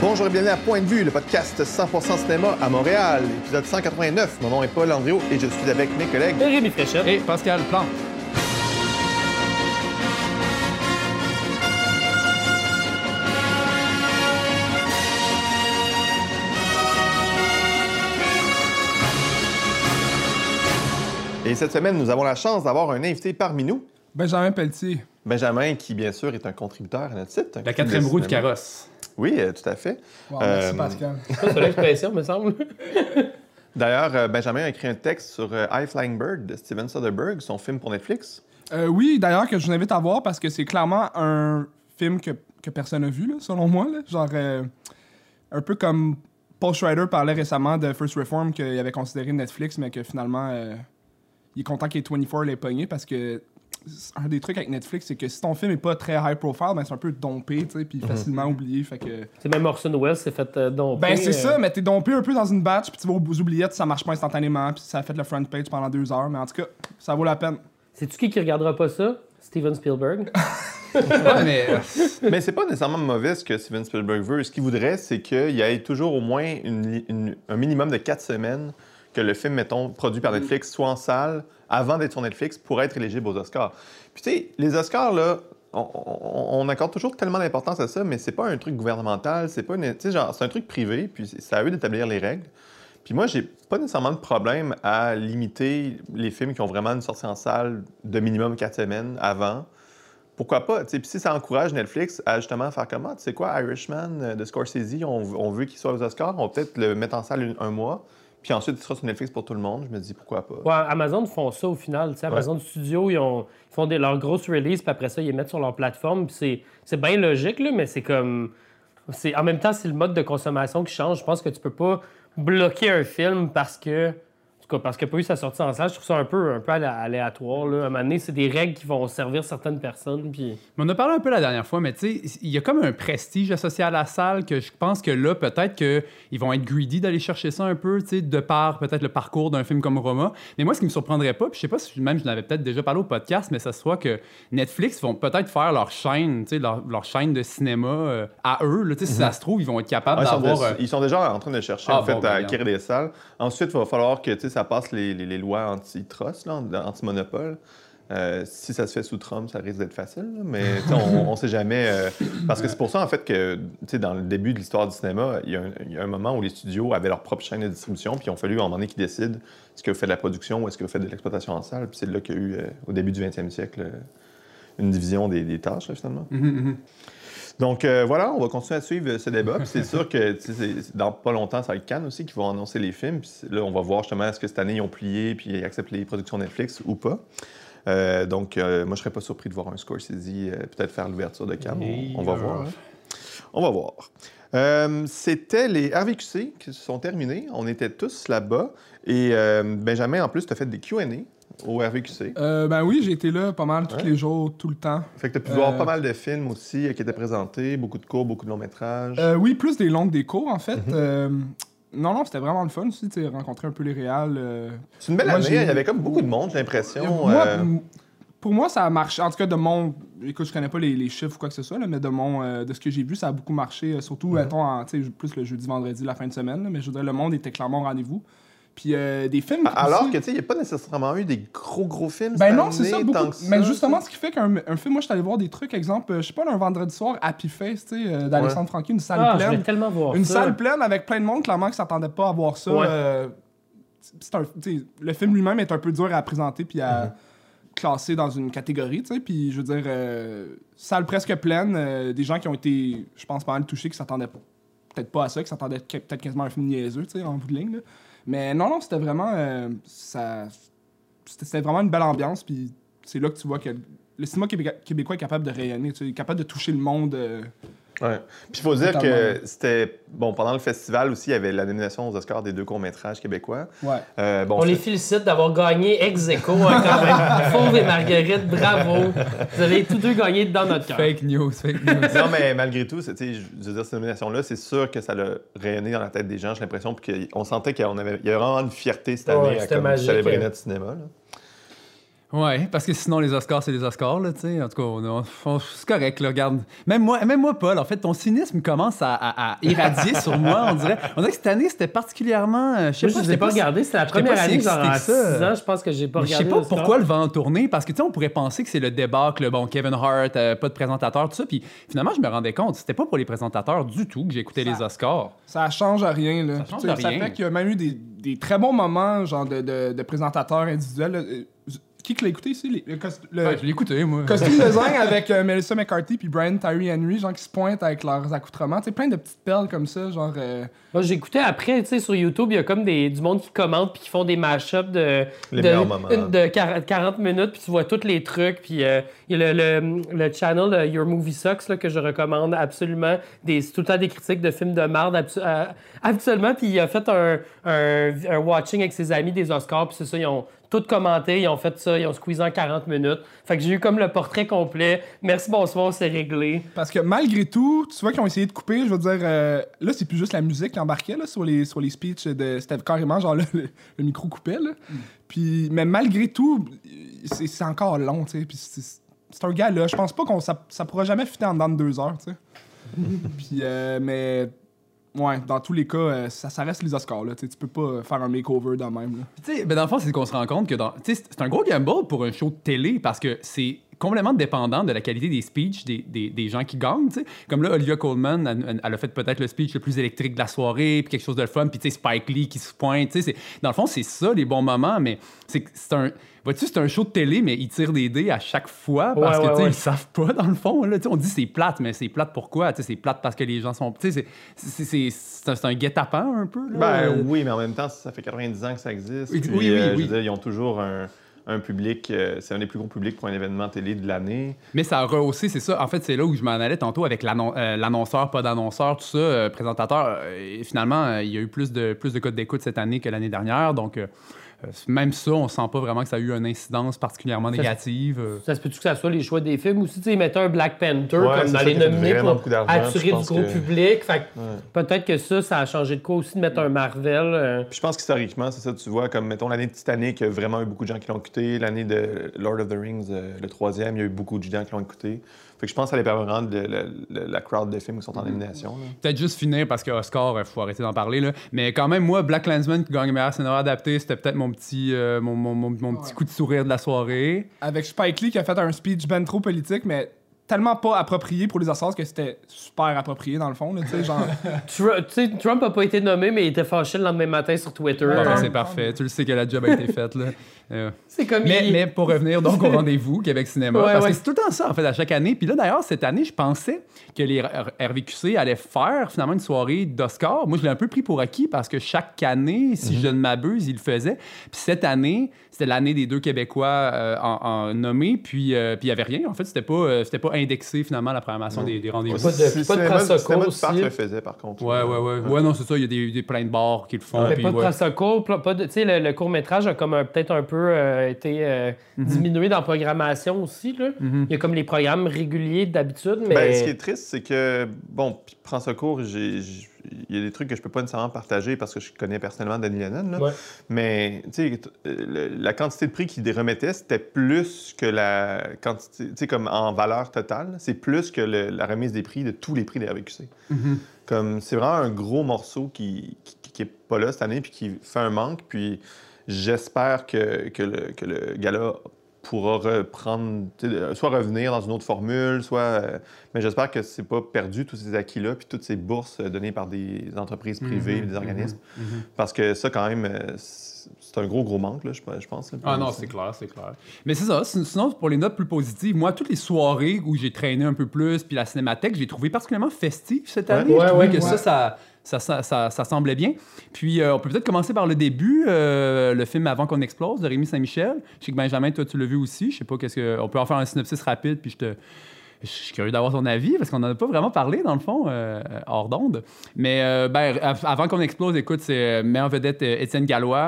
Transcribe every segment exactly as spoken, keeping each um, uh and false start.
Bonjour et bienvenue à Point de vue, le podcast cent pour cent cinéma à Montréal, épisode cent quatre-vingt-neuf. Mon nom est Paul Andriot et je suis avec mes collègues Rémi Fréchette et Pascal Plante. Et cette semaine, nous avons la chance d'avoir un invité parmi nous. Benjamin Pelletier. Benjamin, qui bien sûr est un contributeur à notre site. La quatrième roue du carrosse. Oui, euh, tout à fait. Wow, merci euh, Pascal. C'est l'expression, me semble. D'ailleurs, euh, Benjamin a écrit un texte sur euh, High Flying Bird de Steven Soderbergh, son film pour Netflix. Euh, oui, d'ailleurs, que je vous invite à voir parce que c'est clairement un film que, que personne n'a vu, là, selon moi. Là. Genre, euh, un peu comme Paul Schrader parlait récemment de First Reform, qu'il avait considéré Netflix, mais que finalement, euh, il est content qu'il y ait vingt-quatre l'ait pogné parce que un des trucs avec Netflix, c'est que si ton film est pas très high profile, ben c'est un peu dompé, tu sais, puis facilement mm-hmm. oublié, fait que... C'est même Orson Welles s'est fait euh, domper. Ben c'est euh... ça, mais t'es dompé un peu dans une batch, puis tu vas aux oubliettes, ça marche pas instantanément, puis ça a fait le front page pendant deux heures, mais en tout cas, ça vaut la peine. C'est-tu qui qui regardera pas ça? Steven Spielberg? Ouais, mais... mais c'est pas nécessairement mauvais ce que Steven Spielberg veut. Ce qu'il voudrait, c'est qu'il y ait toujours au moins une, une, un minimum de quatre semaines que le film, mettons, produit par Netflix, soit en salle avant d'être sur Netflix pour être éligible aux Oscars. Puis tu sais, les Oscars, là, on, on, on accorde toujours tellement d'importance à ça, mais c'est pas un truc gouvernemental, c'est pas une... Tu sais, genre, c'est un truc privé, puis c'est à eux d'établir les règles. Puis moi, j'ai pas nécessairement de problème à limiter les films qui ont vraiment une sortie en salle de minimum quatre semaines avant. Pourquoi pas? Puis si ça encourage Netflix à justement faire comment? Tu sais quoi, Irishman de Scorsese, on, on veut qu'il soit aux Oscars, on va peut-être le mettre en salle un, un mois. Puis ensuite, il sera sur Netflix pour tout le monde. Je me dis, pourquoi pas? Ouais, Amazon font ça au final. Tu sais, Amazon ouais. Studios, ils, ont, ils font des, leurs grosses releases, puis après ça, ils les mettent sur leur plateforme. Puis c'est, c'est bien logique, là, mais c'est comme... C'est, en même temps, c'est le mode de consommation qui change. Je pense que tu peux pas bloquer un film parce que... En tout cas, parce qu'il n'y a pas eu sa sortie en salle, je trouve ça un peu, un peu aléatoire. Là. À un moment donné, c'est des règles qui vont servir certaines personnes. Puis... Mais on a parlé un peu la dernière fois, mais tu sais, il y a comme un prestige associé à la salle que je pense que là, peut-être qu'ils vont être greedy d'aller chercher ça un peu, tu sais, de par peut-être le parcours d'un film comme Roma. Mais moi, ce qui me surprendrait pas, puis je sais pas si même je l'avais peut-être déjà parlé au podcast, mais ça soit que Netflix vont peut-être faire leur chaîne, tu sais, leur, leur chaîne de cinéma euh, à eux. Là, tu sais, mm-hmm. Si ça se trouve, ils vont être capables ah, d'avoir... Ils sont, de, euh... ils sont déjà en train de chercher, ah, en fait, bon, ben, à acquérir des salles. Ensuite, il va falloir que, tu sais, ça passe les, les, les lois anti-trust, là, anti-monopole. Euh, si ça se fait sous Trump, ça risque d'être facile, là, mais on ne sait jamais. Euh, parce que c'est pour ça, en fait, que dans le début de l'histoire du cinéma, il y, y a un moment où les studios avaient leur propre chaîne de distribution, puis il a fallu, à un moment donné, qu'ils décident est-ce que vous faites de la production ou est-ce que vous faites de l'exploitation en salle. Puis c'est là qu'il y a eu, euh, au début du vingtième siècle, euh, une division des, des tâches, là, finalement. Mm-hmm. Donc euh, voilà, on va continuer à suivre ce débat. Puis c'est sûr que c'est, dans pas longtemps, ça va être Cannes aussi qui vont annoncer les films. Puis là, on va voir justement est-ce que cette année, ils ont plié puis ils acceptent les productions Netflix ou pas. Euh, donc, euh, moi, je serais pas surpris de voir un Scorsese euh, peut-être faire l'ouverture de Cannes. On, on va voir. Hein? On va voir. Euh, c'était les R V Q C qui se sont terminés. On était tous là-bas. Et euh, Benjamin, en plus, tu as fait des Q and A au R V Q C. Euh, ben oui, j'ai été là pas mal tous ouais. les jours, tout le temps. Fait que tu as pu euh... voir pas mal de films aussi euh, qui étaient présentés, beaucoup de courts, beaucoup de longs-métrages. Euh, oui, plus des longues des courts, en fait. Mm-hmm. euh, non, non, c'était vraiment le fun aussi, tu sais, rencontrer un peu les réals. Euh... C'est une belle moi, année, j'ai... il y avait comme beaucoup de monde, j'ai l'impression. Moi, euh... Pour moi, ça a marché. En tout cas, de mon... Écoute, je connais pas les, les chiffres ou quoi que ce soit, là, mais de mon euh, de ce que j'ai vu, ça a beaucoup marché, surtout, mm-hmm. mettons, en, plus le jeudi, vendredi, la fin de semaine, là, mais je veux dire, le monde était clairement au rendez-vous. Puis euh, des films... Alors aussi... que, tu sais, il n'y a pas nécessairement eu des gros, gros films Ben cette non, année, c'est ça, beaucoup... tant que ça. Mais justement, ce qui fait qu'un un film, moi, je suis allé voir des trucs, exemple, je sais pas, un vendredi soir, Happy Face, tu sais, euh, d'Alexandre ouais. Franquin, une salle ah, pleine. Je vais tellement voir une ça. salle pleine avec plein de monde, clairement, qui s'attendait pas à voir ça. Ouais. Euh, c'est un, le film lui-même est un peu dur à présenter puis à mm-hmm. classer dans une catégorie, tu sais, puis je veux dire, euh, salle presque pleine, euh, des gens qui ont été, je pense, pas mal touchés, qui s'attendaient peut-être pas à ça, qui s'attendaient peut-être quasiment à un film niaiseux, tu sais, en bout de ligne, là. Mais non, non, c'était vraiment... Euh, ça, c'était, c'était vraiment une belle ambiance, puis c'est là que tu vois que le cinéma québécois est capable de rayonner, tu sais, est capable de toucher le monde. Euh, ouais. Puis il faut dire que c'était... Bon, pendant le festival aussi, il y avait la nomination aux Oscars des deux courts-métrages québécois. Ouais. Euh, bon, On les félicite d'avoir gagné ex aequo, hein, quand même. Fauve et Marguerite, bravo. Vous avez tous deux gagné dans notre cœur. Fake news, fake news. Non, mais malgré tout, c'est, je veux dire, cette nomination-là, c'est sûr que ça l'a rayonné dans la tête des gens, j'ai l'impression, puis qu'on sentait qu'il y avait, il y avait vraiment une fierté cette année ouais, à comme, célébrer notre cinéma. Là. Ouais, parce que sinon, les Oscars, c'est les Oscars, là, tu sais. En tout cas, on, on, on, c'est correct, là, regarde. Même moi, même moi, Paul, en fait, ton cynisme commence à, à, à irradier sur moi, on dirait. On dirait que cette année, c'était particulièrement... Euh, je sais pas, pas, je l'ai pas regardé. C'était la première pas année, si genre, à que ça. six ans, je pense que j'ai pas Mais regardé. Je sais pas pourquoi le vent a tourné, parce que, tu sais, on pourrait penser que c'est le débâcle, bon, Kevin Hart, euh, pas de présentateur, tout ça. Puis finalement, je me rendais compte, c'était pas pour les présentateurs du tout que j'écoutais les Oscars. Ça change à rien, là. Ça change T'sais, à rien. Ça fait qu'il y a même eu des, des très bons moments, genre, de, de, de présentateurs individuels, là. Qui que l'a écouté ici? Les, le, cost- le Ouais, je l'ai écouté, moi. costume design avec euh, Melissa McCarthy puis Brian Tyree Henry, genre qui se pointent avec leurs accoutrements. Tu sais, plein de petites perles comme ça, genre... Euh... Moi, j'écoutais après, tu sais, sur YouTube, il y a comme des, du monde qui commente puis qui font des mash-ups de, Les de, meilleurs moments. de quarante minutes, puis tu vois tous les trucs. Puis euh, il y a le, le, le channel euh, Your Movie Sucks là, que je recommande absolument. Des, c'est tout le temps des critiques de films de merde absu- euh, absolument. Puis il a fait un, un, un watching avec ses amis des Oscars, puis c'est ça, ils ont tout commenté, ils ont fait ça, ils ont squeezé en quarante minutes. Fait que j'ai eu comme le portrait complet. Merci, bonsoir, c'est réglé. Parce que malgré tout, tu vois qu'ils ont essayé de couper, je veux dire, euh, là, c'est plus juste la musique qui embarquait là, sur, les, sur les speeches. De, c'était carrément genre là, le, le micro coupait. Là. Mm. Puis, mais malgré tout, c'est, c'est encore long, tu sais. Puis c'est, c'est un gars là, je pense pas qu'on ça, ça pourra jamais fitter en dedans de deux heures, tu sais. Puis, euh, mais. Ouais, dans tous les cas, euh, ça, ça reste les Oscars. Là. Tu peux pas faire un makeover de même. Tu sais, ben dans le fond, c'est qu'on se rend compte que dans, c'est un gros gamble pour un show de télé parce que c'est complètement dépendant de la qualité des speeches des, des, des gens qui gagnent. T'sais. Comme là, Olivia Colman, elle, elle a fait peut-être le speech le plus électrique de la soirée, puis quelque chose de fun, puis Spike Lee qui se pointe. C'est, dans le fond, c'est ça, les bons moments, mais c'est, c'est un... Vois-tu, c'est un show de télé, mais ils tirent des dés à chaque fois parce ouais, que, ouais, ouais. ils savent pas, dans le fond. Là, on dit c'est plate, mais c'est plate pourquoi? C'est plate parce que les gens sont... C'est, c'est, c'est, c'est, c'est, un, c'est un guet-apens, un peu. Là. Ben oui, mais en même temps, ça fait quatre-vingt-dix ans que ça existe. Oui, puis, oui, oui, euh, oui. Je veux dire, ils ont toujours un... un public, euh, c'est un des plus gros publics pour un événement télé de l'année. Mais ça a rehaussé, c'est ça. En fait, c'est là où je m'en allais tantôt avec l'annon- euh, l'annonceur, pas d'annonceur, tout ça, euh, présentateur. Euh, finalement, euh, il y a eu plus de, plus de codes d'écoute cette année que l'année dernière. Donc, euh, même ça, on sent pas vraiment que ça a eu une incidence particulièrement négative. Ça, ça se peut-tu que ça soit les choix des films aussi? Tu sais, mettez un Black Panther ouais, comme dans les nominés pour attirer du gros que... public. Fait que ouais. peut-être que ça, ça a changé de quoi aussi de mettre un Marvel. Euh... Puis je pense qu'historiquement, c'est ça, tu vois, comme mettons l'année de Titanic, il y a vraiment eu beaucoup de gens qui l'ont écouté. L'année de Lord of the Rings, euh, le troisième, il y a eu beaucoup de gens qui l'ont écouté. Fait que je pense que ça dépend vraiment de la, la, la crowd de films qui sont en nomination. Là. Peut-être juste finir parce que Oscar, il faut arrêter d'en parler. Là. Mais quand même, moi, Black Klansman qui gagne meilleur scénario adapté, c'était peut-être mon petit, euh, mon, mon, mon, mon petit ouais. coup de sourire de la soirée. Avec Spike Lee qui a fait un speech ben trop politique, mais tellement pas approprié pour les Oscars que c'était super approprié dans le fond. Là, genre... Trump, Trump a pas été nommé, mais il était fâché le lendemain matin sur Twitter. Bon, ben, c'est parfait. Tu le sais que la job a été faite. Là. Euh... C'est comme mais, il... mais pour revenir donc au rendez-vous Québec Cinéma, ouais, parce ouais. que c'est tout le temps ça en fait à chaque année. Puis là d'ailleurs cette année, je pensais que les R V Q C allaient faire finalement une soirée d'Oscar. Moi je l'ai un peu pris pour acquis parce que chaque année, si mm-hmm. je ne m'abuse, ils le faisaient. Puis cette année, c'était l'année des deux Québécois euh, en, en nommés. Puis euh, puis il y avait rien. En fait, c'était pas euh, c'était pas indexé finalement la programmation des, des rendez-vous. Pas de, pas de Prasoko aussi. Parc le faisait par contre. Ouais ouais ouais. Ouais, ouais non c'est ça. Il y a des, des plein de bars qui le font. Mais puis, pas de ouais. Prasoko. Pas de, tu sais le, le court métrage a comme un, peut-être un peu euh, été Euh, mm-hmm. diminué dans la programmation aussi. Là. Mm-hmm. Il y a comme les programmes réguliers d'habitude, mais... Ben, ce qui est triste, c'est que, bon, puis prends secours, j'ai, j'ai, il y a des trucs que je peux pas nécessairement partager parce que je connais personnellement Denis Lennon, là. Ouais. Mais, tu sais, la quantité de prix qu'il remettait, c'était plus que la quantité, tu sais, comme en valeur totale, c'est plus que le, la remise des prix de tous les prix des R V Q C. Mm-hmm. Comme, c'est vraiment un gros morceau qui, qui, qui est pas là cette année puis qui fait un manque, puis... J'espère que, que, le, que le gala pourra reprendre, soit revenir dans une autre formule, soit... Euh, mais j'espère que c'est pas perdu, tous ces acquis-là, puis toutes ces bourses données par des entreprises privées, mm-hmm, des organismes. Mm-hmm. Parce que ça, quand même, c'est un gros, gros manque, là, je, je pense. Là, ah non, c'est clair, c'est clair. Mais c'est ça. Sinon, pour les notes plus positives, moi, toutes les soirées où j'ai traîné un peu plus, puis la Cinémathèque, j'ai trouvé particulièrement festive cette année. Ouais, je trouvais ouais, que ouais. ça, ça... Ça, ça, ça, ça semblait bien. Puis, euh, on peut peut-être commencer par le début, euh, le film Avant qu'on explose de Rémi Saint-Michel. Je sais que Benjamin, toi, tu l'as vu aussi. Je sais pas qu'est-ce que... On peut en faire un synopsis rapide, puis je te... Je suis curieux d'avoir ton avis, parce qu'on n'en a pas vraiment parlé, dans le fond, euh, hors d'onde. Mais, euh, ben, Avant qu'on explose, écoute, c'est met en vedette euh, Étienne Gallois,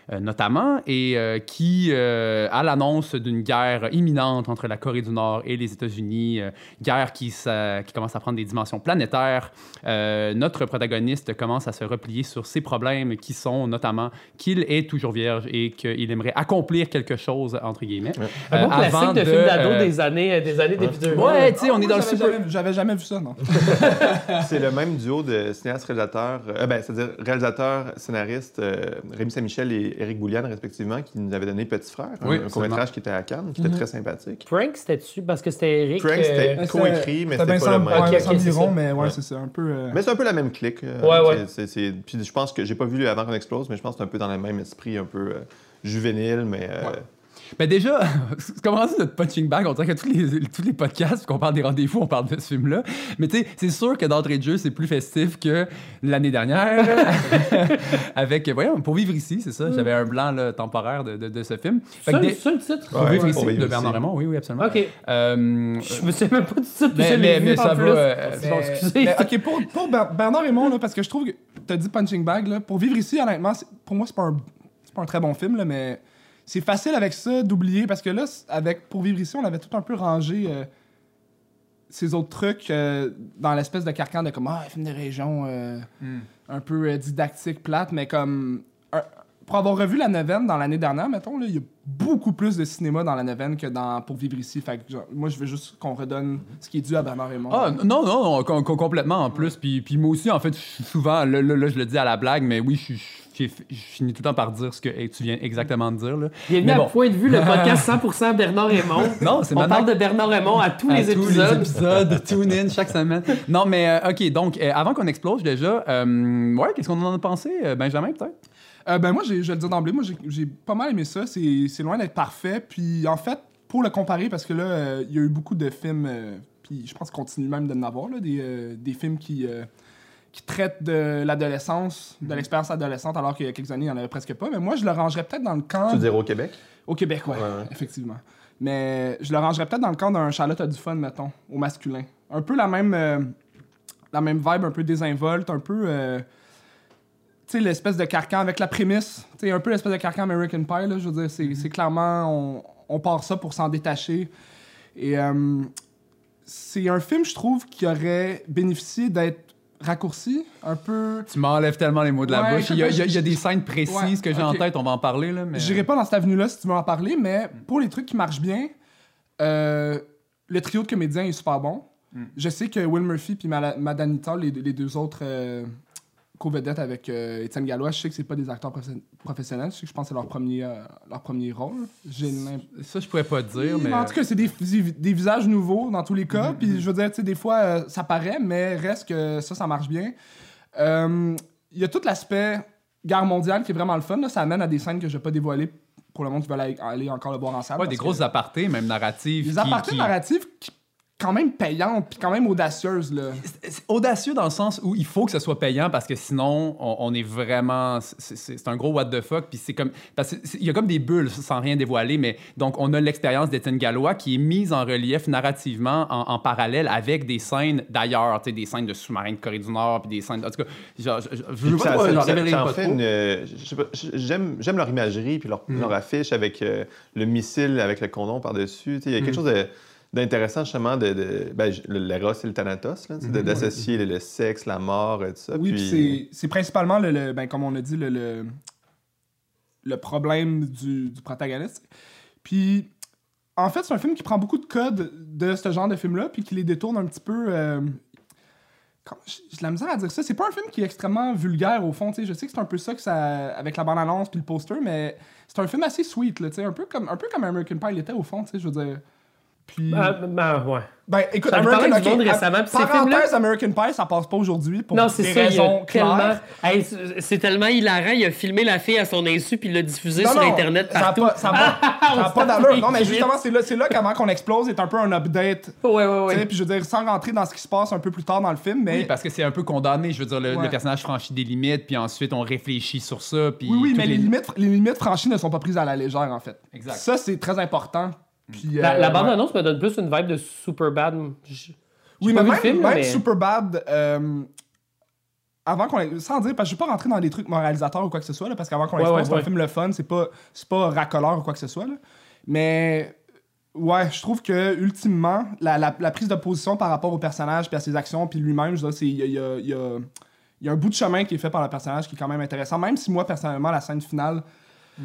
euh, notamment, et euh, qui, euh, à l'annonce d'une guerre imminente entre la Corée du Nord et les États-Unis, euh, guerre qui, ça, qui commence à prendre des dimensions planétaires, euh, notre protagoniste commence à se replier sur ses problèmes qui sont notamment qu'il est toujours vierge et qu'il aimerait accomplir quelque chose, entre guillemets. Ouais. Un bon euh, classique de, de film d'ado euh... des années, des années début deux mille. Ouais, tu sais, on oh, est dans le super... Jamais, j'avais jamais vu ça, non. C'est le même duo de cinéastes-réalisateurs, euh, ben, c'est-à-dire réalisateurs, scénaristes, euh, Rémi Saint-Michel et Éric Bouliane, respectivement, qui nous avaient donné Petit Frère, oui, un, un court-métrage qui était à Cannes, qui était mm-hmm. très sympathique. Prank, c'était dessus, parce que c'était Éric... Prank, c'était euh... co-écrit, mais c'était pas le même. Okay, okay, c'est ça. Mais ouais, ouais. c'est ça, un peu... Euh... Mais c'est un peu la même clique. Euh, ouais, ouais. C'est, c'est... Puis je pense que, j'ai pas vu Avant qu'on explose, mais je pense que c'est un peu dans le même esprit, un peu euh, juvénile, mais... Euh... Ouais. Ben déjà, c'est comme rendu notre punching bag, on dirait que tous les, tous les podcasts, qu'on parle des rendez-vous, on parle de ce film-là. Mais tu sais, c'est sûr que d'entrée de jeu, c'est plus festif que l'année dernière. Avec, voyons, Pour vivre ici, c'est ça. J'avais un blanc là, temporaire de, de, de ce film. C'est ça, des... ça le titre? Pour, ouais, vivre, ici, pour vivre de Bernard Raymond, oui, oui, absolument. OK. Euh, je me souviens même pas du titre, mais, mais, mais ça va... Euh, mais, bon, excusez. Mais, OK, pour, pour Bernard Raymond, là, parce que je trouve que t'as dit punching bag, là, Pour vivre ici, honnêtement, pour moi, c'est pas, un... c'est pas un très bon film, là, mais... C'est facile avec ça d'oublier, parce que là, avec Pour vivre ici, on avait tout un peu rangé euh, ces autres trucs euh, dans l'espèce de carcan de comme, ah, film de région, euh, mm. un peu euh, didactique, plate, mais comme... Un, pour avoir revu La Neuvaine dans l'année dernière, mettons, il y a beaucoup plus de cinéma dans La Neuvaine que dans Pour vivre ici. Fait que, genre, moi, je veux juste qu'on redonne ce qui est dû à Bernard Raymond. Ah, non, non, non, com- com- complètement en plus. Puis, puis moi aussi, en fait, souvent, là, là, là, je le dis à la blague, mais oui, je suis... Je finis tout le temps par dire ce que hey, tu viens exactement de dire. Là. Bienvenue bon. à Point de vue, le podcast cent pour cent Bernard Raymond. Non, c'est On maintenant... parle de Bernard Raymond à tous à les tous épisodes. les épisodes, tune in chaque semaine. Non, mais euh, OK, donc, euh, avant qu'on explose déjà, euh, ouais, qu'est-ce qu'on en a pensé, euh, Benjamin, peut-être? Euh, ben moi, j'ai, je vais le dire d'emblée, moi, j'ai, j'ai pas mal aimé ça. C'est, c'est loin d'être parfait. Puis, en fait, pour le comparer, parce que là, euh, il y a eu beaucoup de films, euh, puis je pense qu'on continue même de en avoir, là, des, euh, des films qui... Euh, qui traite de l'adolescence, de l'expérience adolescente, alors qu'il y a quelques années, il n'y en avait presque pas. Mais moi, je le rangerais peut-être dans le camp... Tu veux dire au Québec? Au Québec, ouais, ouais, ouais, effectivement. Mais je le rangerais peut-être dans le camp d'un Charlotte a du fun, mettons, au masculin. Un peu la même, euh, la même vibe, un peu désinvolte, un peu... Euh, tu sais, l'espèce de carcan avec la prémisse. Tu sais, un peu l'espèce de carcan American Pie, là, je veux dire. C'est, mm-hmm. c'est clairement... On, on part ça pour s'en détacher. Et euh, c'est un film, je trouve, qui aurait bénéficié d'être raccourci, un peu... Tu m'enlèves tellement les mots de la ouais, bouche. Il y, a, il, y a, il y a des scènes précises ouais, que j'ai okay. en tête, on va en parler. Là, mais... J'irai pas dans cette avenue-là si tu veux en parler, mais pour les trucs qui marchent bien, euh, le trio de comédiens est super bon. Mm. Je sais que Will Murphy et Madanita, les, les deux autres euh, co-vedettes avec euh, Étienne Gallois, je sais que c'est pas des acteurs profe- professionnels. Je sais que je pense que c'est leur premier, euh, leur premier rôle. J'ai ça, je pourrais pas te dire, mais... En tout cas, c'est des, des visages nouveaux dans tous les cas. Puis mm-hmm. je veux dire, tu sais, des fois, euh, ça paraît, mais reste que ça, ça marche bien. Il euh, y a tout l'aspect guerre mondiale qui est vraiment le fun. Là. Ça amène à des scènes que je vais pas dévoiler pour le monde qui veut aller, aller encore le voir en salle. Ouais, des grosses apartés, même narratives. Des qui, apartés qui... narratifs qui... quand même payante puis quand même audacieuse là. C'est, c'est audacieux dans le sens où il faut que ce soit payant parce que sinon on, on est vraiment c'est, c'est, c'est un gros what the fuck puis c'est comme parce qu'il y a comme des bulles sans rien dévoiler mais donc on a l'expérience d'Étienne Gallois qui est mise en relief narrativement en, en parallèle avec des scènes d'ailleurs, tu sais des scènes de sous-marins de Corée du Nord puis des scènes en tout cas genre je, je, je veux pas ça, j'en ça, révélerai ça pas fait trop. Une, je sais pas, j'aime j'aime leur imagerie puis leur, mm. leur affiche avec euh, le missile avec le condom par-dessus, il y a quelque mm. chose de d'intéressant justement de, de ben, l'Eros et le Thanatos, là, mm-hmm. d'associer le, le sexe, la mort et tout ça. Oui, puis... c'est, c'est principalement, le, le, ben, comme on a dit, le, le, le problème du, du protagoniste. Puis, en fait, c'est un film qui prend beaucoup de codes de ce genre de film-là, puis qui les détourne un petit peu... Euh... J'ai de la misère à dire ça. C'est pas un film qui est extrêmement vulgaire, au fond. T'sais. Je sais que c'est un peu ça, que ça avec la bande-annonce puis le poster, mais c'est un film assez sweet, là, un peu comme un peu comme American Pie l'était, au fond, je veux dire... Puis... Ben, ben, ouais. Ben, écoute, ça American Pie... Okay, récemment, parenthèse, American Pie, ça passe pas aujourd'hui pour non, c'est des ça, raisons tellement... claires. Hey, c'est tellement hilarant, il a filmé la fille à son insu puis il l'a diffusé non, sur non, Internet partout. Ça n'a pas, ça pas, pas d'allure. Non, mais justement, c'est là, c'est là qu'avant qu'on explose est un peu un update. Ouais, ouais, ouais. Puis je veux dire, sans rentrer dans ce qui se passe un peu plus tard dans le film, mais... Oui, parce que c'est un peu condamné. Je veux dire, le, ouais. le personnage franchit des limites, puis ensuite on réfléchit sur ça. Puis oui, oui, mais les... Les, limites, les limites franchies ne sont pas prises à la légère, en fait. Exact. Ça, c'est très important. Puis, la, euh, la bande-annonce ouais. me donne plus une vibe de Superbad. J'ai oui, mais même, film, même mais... Superbad, euh, avant qu'on... Sans dire, parce que je ne vais pas rentrer dans des trucs moralisateurs ou quoi que ce soit, là, parce qu'avant qu'on ouais, l'expose, ouais, c'est ouais. un film le fun, c'est pas, c'est pas racoleur ou quoi que ce soit. Là. Mais... Ouais, je trouve que ultimement, la, la, la prise de position par rapport au personnage, puis à ses actions, puis lui-même, je veux dire, il y a, y, a, y, a, y a un bout de chemin qui est fait par le personnage qui est quand même intéressant. Même si moi, personnellement, la scène finale, mm.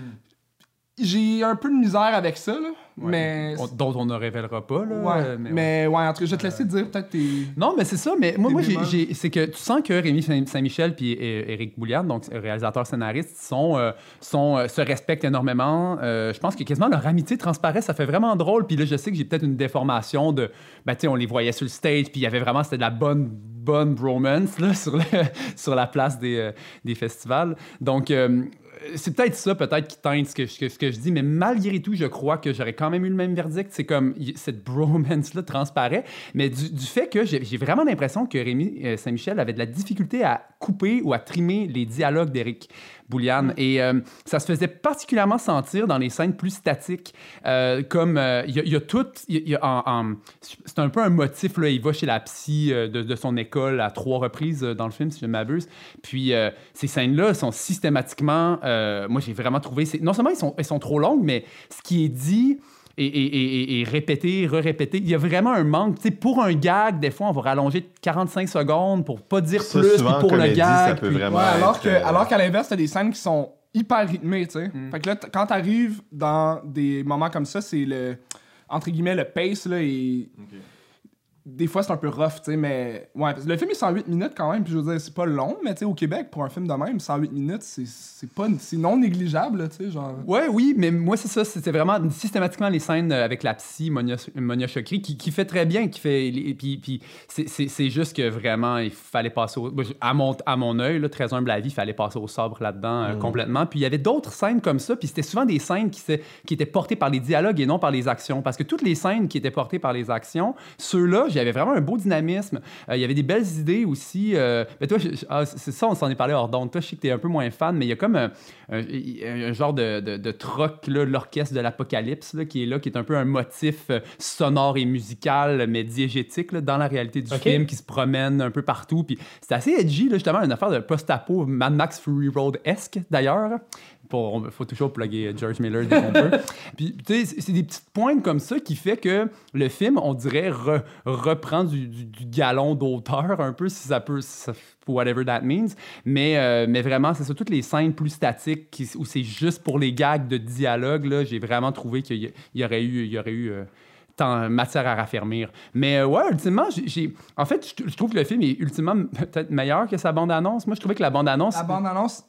j'ai un peu de misère avec ça, là, ouais. mais... On, dont on ne révélera pas, là. Ouais, mais, mais ouais. ouais, en tout cas, je vais te laisser euh... dire peut-être tes... Non, mais c'est ça, mais moi, moi j'ai, j'ai, c'est que tu sens que Rémi Saint-Michel puis Éric Bouliane, donc réalisateur-scénariste, sont, euh, sont, euh, se respectent énormément. Euh, je pense que quasiment leur amitié transparaît, ça fait vraiment drôle. Puis là, je sais que j'ai peut-être une déformation de... Ben, tu sais, on les voyait sur le stage, puis il y avait vraiment... C'était de la bonne... bonne bromance, là, sur, le, sur la place des, euh, des festivals. Donc... Euh, c'est peut-être ça, peut-être, qui teinte ce que, ce, que, ce que je dis, mais malgré tout, je crois que j'aurais quand même eu le même verdict. C'est comme, cette bromance-là transparaît, mais du, du fait que j'ai, j'ai vraiment l'impression que Rémi euh, Saint-Michel avait de la difficulté à couper ou à trimer les dialogues d'Éric Bouliane. Mm. Et euh, ça se faisait particulièrement sentir dans les scènes plus statiques, euh, comme il euh, y, y a tout... Y, y a, en, en, c'est un peu un motif, là, il va chez la psy euh, de, de son école à trois reprises euh, dans le film, si je ne m'abuse. Puis euh, ces scènes-là sont systématiquement... Euh, moi, j'ai vraiment trouvé... C'est, non seulement ils sont, elles sont trop longues, mais ce qui est dit... Et, et, et, et répéter, re-répéter. Il y a vraiment un manque. T'sais, pour un gag, des fois, on va rallonger de quarante-cinq secondes pour pas dire ça, plus, puis pour comédie, le gag. Ça peut puis... vraiment ouais, alors, que, euh... alors qu'à l'inverse, t'as des scènes qui sont hyper rythmées, tu sais. Mm. Fait que là, t- quand t'arrives dans des moments comme ça, c'est le... Entre guillemets, le pace, là, et... Okay. Des fois, c'est un peu rough, tu sais, mais... Ouais, le film est cent huit minutes quand même, puis je veux dire, c'est pas long, mais tu sais, au Québec, pour un film de même, cent huit minutes, c'est, c'est pas... C'est non négligeable, tu sais, genre... Ouais, oui, mais moi, c'est ça, c'était vraiment systématiquement les scènes avec la psy, Monia, Monia Chokri, qui, qui fait très bien, qui fait... Puis, puis c'est, c'est, c'est juste que vraiment, il fallait passer au... À mon, à mon œil, là, très humble à la vie, il fallait passer au sabre là-dedans euh, mmh. complètement. Puis il y avait d'autres scènes comme ça, puis c'était souvent des scènes qui, qui étaient portées par les dialogues et non par les actions, parce que toutes les scènes qui étaient portées par les actions, ceux-là, il y avait vraiment un beau dynamisme. Euh, il y avait des belles idées aussi. Euh, mais toi, je, ah, c'est ça, on s'en est parlé hors d'onde. Toi, je sais que t'es un peu moins fan, mais il y a comme un, un, un genre de, de, de troc, là, l'orchestre de l'Apocalypse, là, qui est là, qui est un peu un motif euh, sonore et musical, mais diégétique, là, dans la réalité du okay. film, qui se promène un peu partout. Puis c'est assez edgy, là, justement, une affaire de post-apo, Mad Max Fury Road-esque, d'ailleurs. Il faut toujours plugger George Miller dès qu'on peut. Puis, tu sais, c'est des petites pointes comme ça qui fait que le film, on dirait, re, reprend du, du, du galon d'auteur un peu, si ça peut, si ça, whatever that means. Mais, euh, mais vraiment, c'est ça, toutes les scènes plus statiques qui, où c'est juste pour les gags de dialogue, là, j'ai vraiment trouvé qu'il y, y aurait eu... Il y aurait eu euh, tant matière à raffermir. Mais euh, ouais, ultimement, j'ai, j'ai... en fait, je, je trouve que le film est ultimement peut-être meilleur que sa bande-annonce. Moi, je trouvais que la bande-annonce... La bande-annonce...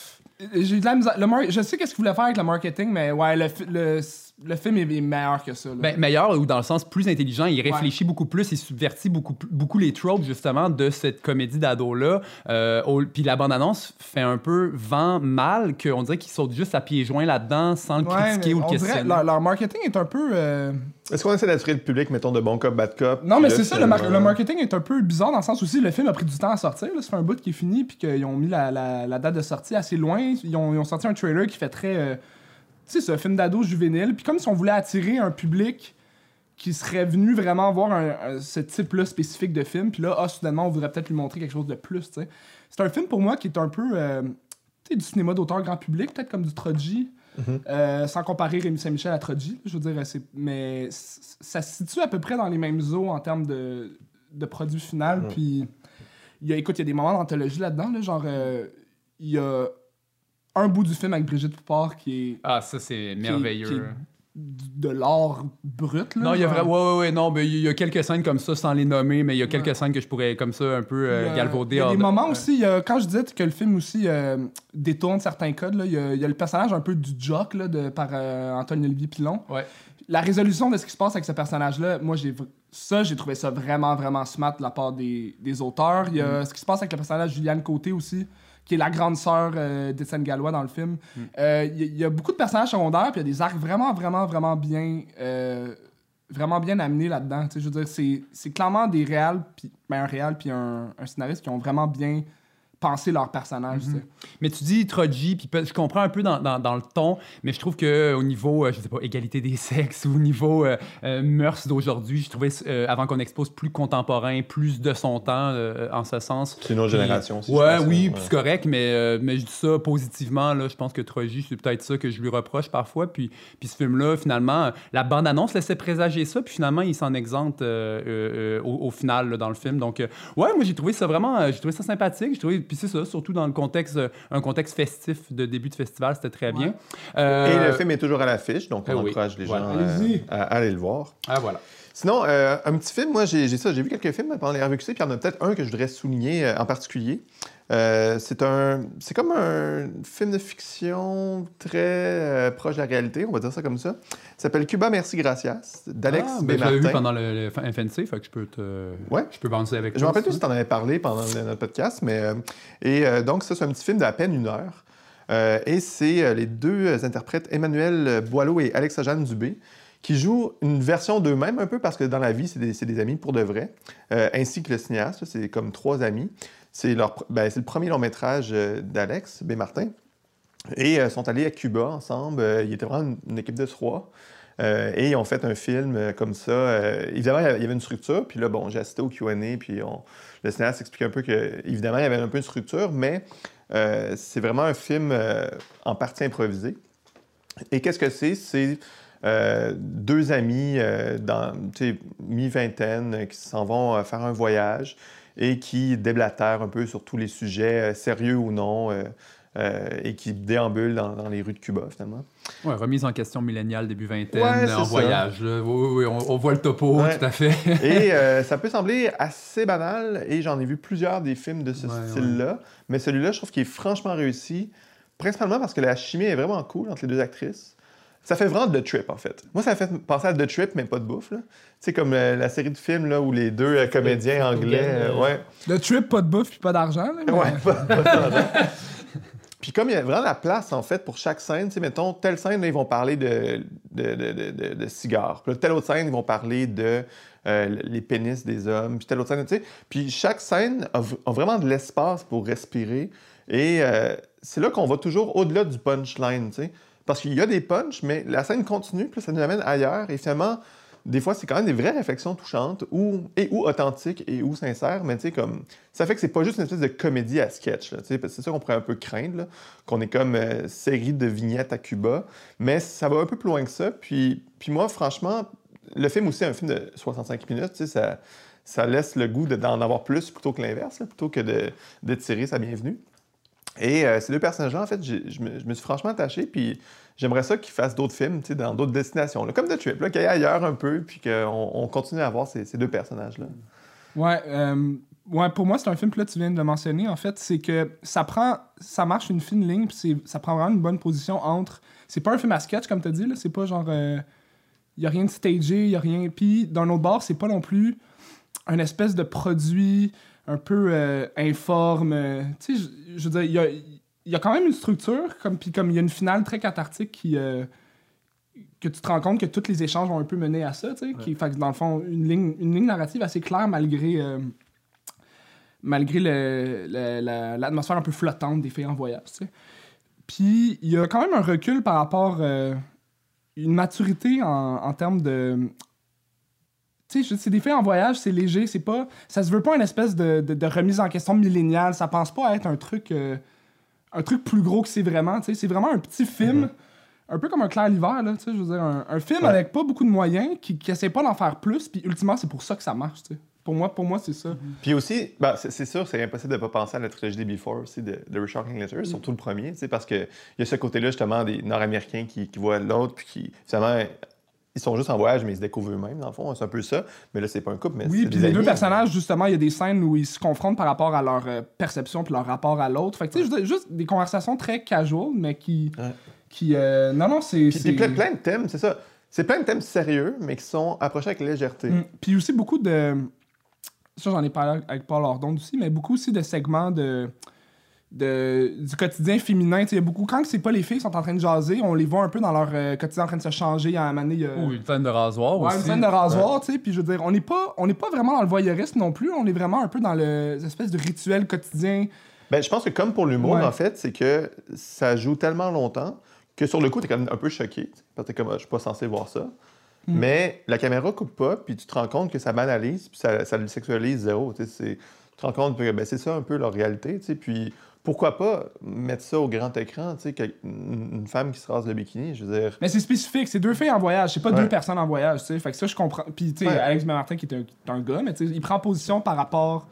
J'ai eu de la misère. Le mar... Je sais qu'est-ce qu'il voulait faire avec le marketing, mais ouais, le, le, le film est meilleur que ça. Là. Ben, meilleur ou dans le sens plus intelligent. Il réfléchit ouais. beaucoup plus, il subvertit beaucoup, beaucoup les tropes, justement, de cette comédie d'ado-là. Euh, au... Puis la bande-annonce fait un peu vent mal, qu'on dirait qu'ils sautent juste à pieds joints là-dedans sans le ouais, critiquer ou le on questionner. Dirait, leur, leur marketing est un peu... Euh... Est-ce qu'on essaie d'attirer le public, mettons, de bon cop, bad cop? Non, mais c'est ça, le, mar- le marketing est un peu bizarre dans le sens aussi, le film a pris du temps à sortir. Là, ça fait un bout qui est fini, puis qu'ils ont mis la, la, la date de sortie assez loin. Ils ont, ils ont sorti un trailer qui fait très... Euh, tu sais, c'est un film d'ado juvénile. Puis comme si on voulait attirer un public qui serait venu vraiment voir un, un, ce type-là spécifique de film. Puis là, ah, soudainement, on voudrait peut-être lui montrer quelque chose de plus, tu sais. C'est un film, pour moi, qui est un peu... Euh, tu sais, du cinéma d'auteur grand public, peut-être comme du Troji. Mm-hmm. Euh, sans comparer Rémi Saint-Michel à Troji, je veux dire, c'est, mais c- ça se situe à peu près dans les mêmes eaux en termes de, de produit final. Mm-hmm. Puis, il y a, écoute, il y a des moments d'anthologie là-dedans, là, genre, il euh, y a un bout du film avec Brigitte Poupard qui est... Ah, ça, c'est merveilleux. Qui est, qui est de l'art brut, là. Non, il y a vraiment... Ouais, ouais, ouais, non, mais il y a quelques scènes comme ça, sans les nommer, mais il y a quelques ouais. scènes que je pourrais, comme ça, un peu euh, galvauder. Il y a des de... moments ouais. aussi, il y a, quand je disais que le film aussi euh, détourne certains codes, là, il, y a, il y a le personnage un peu du jock, là, de, par euh, Antoine-Olivier Pilon. Ouais. La résolution de ce qui se passe avec ce personnage-là, moi, j'ai ça, j'ai trouvé ça vraiment, vraiment smart de la part des, des auteurs. Il y a mm. ce qui se passe avec le personnage Juliane Côté aussi, qui est la grande sœur euh, d'Étienne Gallois dans le film. Il mm. euh, y, y a beaucoup de personnages secondaires, puis il y a des arcs vraiment, vraiment, vraiment bien, euh, vraiment bien amenés là-dedans. T'sais, je veux dire, c'est, c'est clairement des réals, puis ben, un réal puis un, un scénariste qui ont vraiment bien penser leur personnage. Mm-hmm. Mais tu dis Troji, puis je comprends un peu dans, dans, dans le ton, mais je trouve qu'au niveau, euh, je sais pas, égalité des sexes ou au niveau euh, euh, mœurs d'aujourd'hui, je trouvais, euh, avant qu'on expose, plus contemporain, plus de son temps, euh, en ce sens. C'est une autre puis, génération aussi. Ouais, oui, ouais. Puis c'est correct, mais, euh, mais je dis ça positivement, là, je pense que Troji, c'est peut-être ça que je lui reproche parfois, puis, puis ce film-là, finalement, la bande-annonce laissait présager ça, puis finalement, il s'en exempte euh, euh, au, au final, là, dans le film. Donc, euh, ouais, moi, j'ai trouvé ça vraiment, euh, j'ai trouvé ça sympathique, j'ai trouvé puis c'est ça, surtout dans le contexte, un contexte festif de début de festival, c'était très bien. Ouais. Euh... Et le film est toujours à l'affiche, donc on oui. encourage les gens voilà. à, à aller le voir. Ah, voilà. Sinon, euh, un petit film, moi, j'ai, j'ai ça, j'ai vu quelques films pendant les R V Q C, puis il y en a peut-être un que je voudrais souligner euh, en particulier. Euh, c'est un, c'est comme un film de fiction très euh, proche de la réalité, on va dire ça comme ça. Il s'appelle Cuba Merci Gracias, d'Alex ah, B. Ben, Martin. Je l'avais vu pendant le, le F N C, fait que je peux te, ouais. je peux bouncer avec toi. Je me rappelle plus si tu en avais parlé pendant le, notre podcast, mais euh, et euh, donc ça, c'est un petit film d'à peine une heure. Euh, et c'est euh, les deux interprètes, Emmanuel Boileau et Alexa-Jeanne Dubé, qui jouent une version d'eux-mêmes un peu, parce que dans la vie, c'est des, c'est des amis pour de vrai, euh, ainsi que le cinéaste, c'est comme trois amis. C'est, leur, ben, c'est le premier long-métrage euh, d'Alex B. Martin. Et ils euh, sont allés à Cuba ensemble. Euh, ils étaient vraiment une, une équipe de trois. Euh, et ils ont fait un film euh, comme ça. Euh, évidemment, il y avait une structure. Puis là, bon, j'ai assisté au Q and A. Puis on, le cinéaste explique un peu que, évidemment, il y avait un peu une structure, mais euh, c'est vraiment un film euh, en partie improvisé. Et qu'est-ce que c'est? C'est euh, deux amis, euh, dans, mi-vingtaine, euh, qui s'en vont euh, faire un voyage et qui déblatèrent un peu sur tous les sujets, euh, sérieux ou non, euh, euh, et qui déambulent dans, dans les rues de Cuba, finalement. Oui, remise en question milléniale, début vingtaine, ouais, en ça. voyage. Là. Oui, oui, oui, on, on voit le topo, ouais. tout à fait. Et euh, ça peut sembler assez banal, et j'en ai vu plusieurs des films de ce ouais, style-là, ouais. mais celui-là, je trouve qu'il est franchement réussi, principalement parce que la chimie est vraiment cool entre les deux actrices. Ça fait vraiment The Trip, en fait. Moi, ça fait penser à The Trip, mais pas de bouffe, là. Tu sais, comme euh, la série de films là, où les deux euh, comédiens anglais... Euh, ouais. The Trip, pas de bouffe puis pas d'argent. Là, mais... Ouais, pas, pas d'argent. Puis comme il y a vraiment la place, en fait, pour chaque scène, tu sais, mettons, telle scène, là, ils vont parler de, de, de, de, de, de cigares. Puis là, telle autre scène, ils vont parler de euh, les pénis des hommes. Puis telle autre scène, tu sais. Puis chaque scène a, a vraiment de l'espace pour respirer. Et euh, c'est là qu'on va toujours au-delà du punchline, tu sais. Parce qu'il y a des punchs, mais la scène continue, puis ça nous amène ailleurs. Et finalement, des fois, c'est quand même des vraies réflexions touchantes, ou, et ou authentiques, et ou sincères, mais tu sais, comme... Ça fait que c'est pas juste une espèce de comédie à sketch, là, tu sais, parce que c'est ça qu'on pourrait un peu craindre, là, qu'on est comme euh, série de vignettes à Cuba, mais ça va un peu plus loin que ça. Puis, puis moi, franchement, le film aussi est un film de soixante-cinq minutes, tu sais, ça, ça laisse le goût de, d'en avoir plus plutôt que l'inverse, là, plutôt que de, de tirer sa bienvenue. Et euh, ces deux personnages-là, en fait, je me, me suis franchement attaché, puis j'aimerais ça qu'ils fassent d'autres films, tu sais, dans d'autres destinations, là, comme The Trip, là, qu'ils aillent ailleurs un peu, puis qu'on on continue à voir ces, ces deux personnages-là. Ouais, euh, ouais, pour moi, c'est un film que là, tu viens de le mentionner, en fait, c'est que ça prend, ça marche une fine ligne, puis ça prend vraiment une bonne position entre... C'est pas un film à sketch, comme tu as dit, là, c'est pas genre... Il euh, y a rien de stagé, il y a rien... Puis, d'un autre bord, c'est pas non plus un espèce de produit... un peu euh, informe. Euh, tu sais, je, je veux dire, il y a, y a quand même une structure, comme, puis comme il y a une finale très cathartique qui, euh, que tu te rends compte que tous les échanges vont un peu mener à ça, tu sais, ouais. Qui fait que dans le fond, une ligne, une ligne narrative assez claire malgré, euh, malgré le, le, la, l'atmosphère un peu flottante des filles en voyage, tu sais. Puis il y a quand même un recul par rapport à euh, une maturité en, en termes de... Tu sais, c'est des filles en voyage, c'est léger, c'est pas... Ça se veut pas une espèce de, de, de remise en question milléniale, ça pense pas à être un truc... Euh, un truc plus gros que c'est vraiment, tu sais. C'est vraiment un petit film, mm-hmm. un peu comme un Clair l'hiver, là, tu sais, je veux dire, un, un film ouais. avec pas beaucoup de moyens, qui, qui essaie pas d'en faire plus, puis ultimement, c'est pour ça que ça marche, tu sais. Pour moi, pour moi, c'est ça. Mm-hmm. Puis aussi, ben, c'est, c'est sûr, c'est impossible de pas penser à la trilogie des Before aussi, de, de Richard Linklater, mm-hmm. surtout le premier, tu sais, parce qu'il y a ce côté-là, justement, des Nord-Américains qui, qui voient l'autre, puis qui, finalement... Ils sont juste en voyage, mais ils se découvrent eux-mêmes, dans le fond. C'est un peu ça. Mais là, c'est pas un couple, mais oui, c'est puis des les amis. deux personnages, justement, il y a des scènes où ils se confrontent par rapport à leur euh, perception puis leur rapport à l'autre. Fait que, tu sais, ouais. juste des conversations très casual, mais qui... Ouais. qui euh... Non, non, c'est... Puis, c'est... puis plein, plein de thèmes, c'est ça. C'est plein de thèmes sérieux, mais qui sont approchés avec légèreté. Mmh. Puis aussi beaucoup de... Ça, j'en ai parlé avec Paul Ordon aussi, mais beaucoup aussi de segments de... De, du quotidien féminin. Il y a beaucoup, quand c'est pas les filles qui sont en train de jaser, on les voit un peu dans leur euh, quotidien en train de se changer. À un moment donné, euh... Ou une scène de rasoir ouais, aussi. une scène de rasoir, ouais. Tu sais. Puis je veux dire, on n'est pas, on n'est pas vraiment dans le voyeurisme non plus. On est vraiment un peu dans le, l'espèce de rituel quotidien Ben, je pense que comme pour l'humour, Ouais. en fait, c'est que ça joue tellement longtemps que sur le coup, t'es quand même un peu choqué. Parce que t'es comme, ah, je suis pas censé voir ça. Mm. Mais la caméra coupe pas, puis tu te rends compte que ça banalise, puis ça, ça le sexualise zéro. Tu sais, c'est- tu te rends compte que ben, c'est ça un peu leur réalité. Tu sais, puis pourquoi pas mettre ça au grand écran, tu sais, qu'une- une femme qui se rase le bikini, je veux dire. Mais c'est spécifique, c'est deux filles en voyage, c'est pas Ouais. deux personnes en voyage, tu sais. Fait que ça, je comprends. Puis, tu sais, Ouais. Alex Martin, qui est un, qui est un gars, mais tu sais, il prend position par rapport,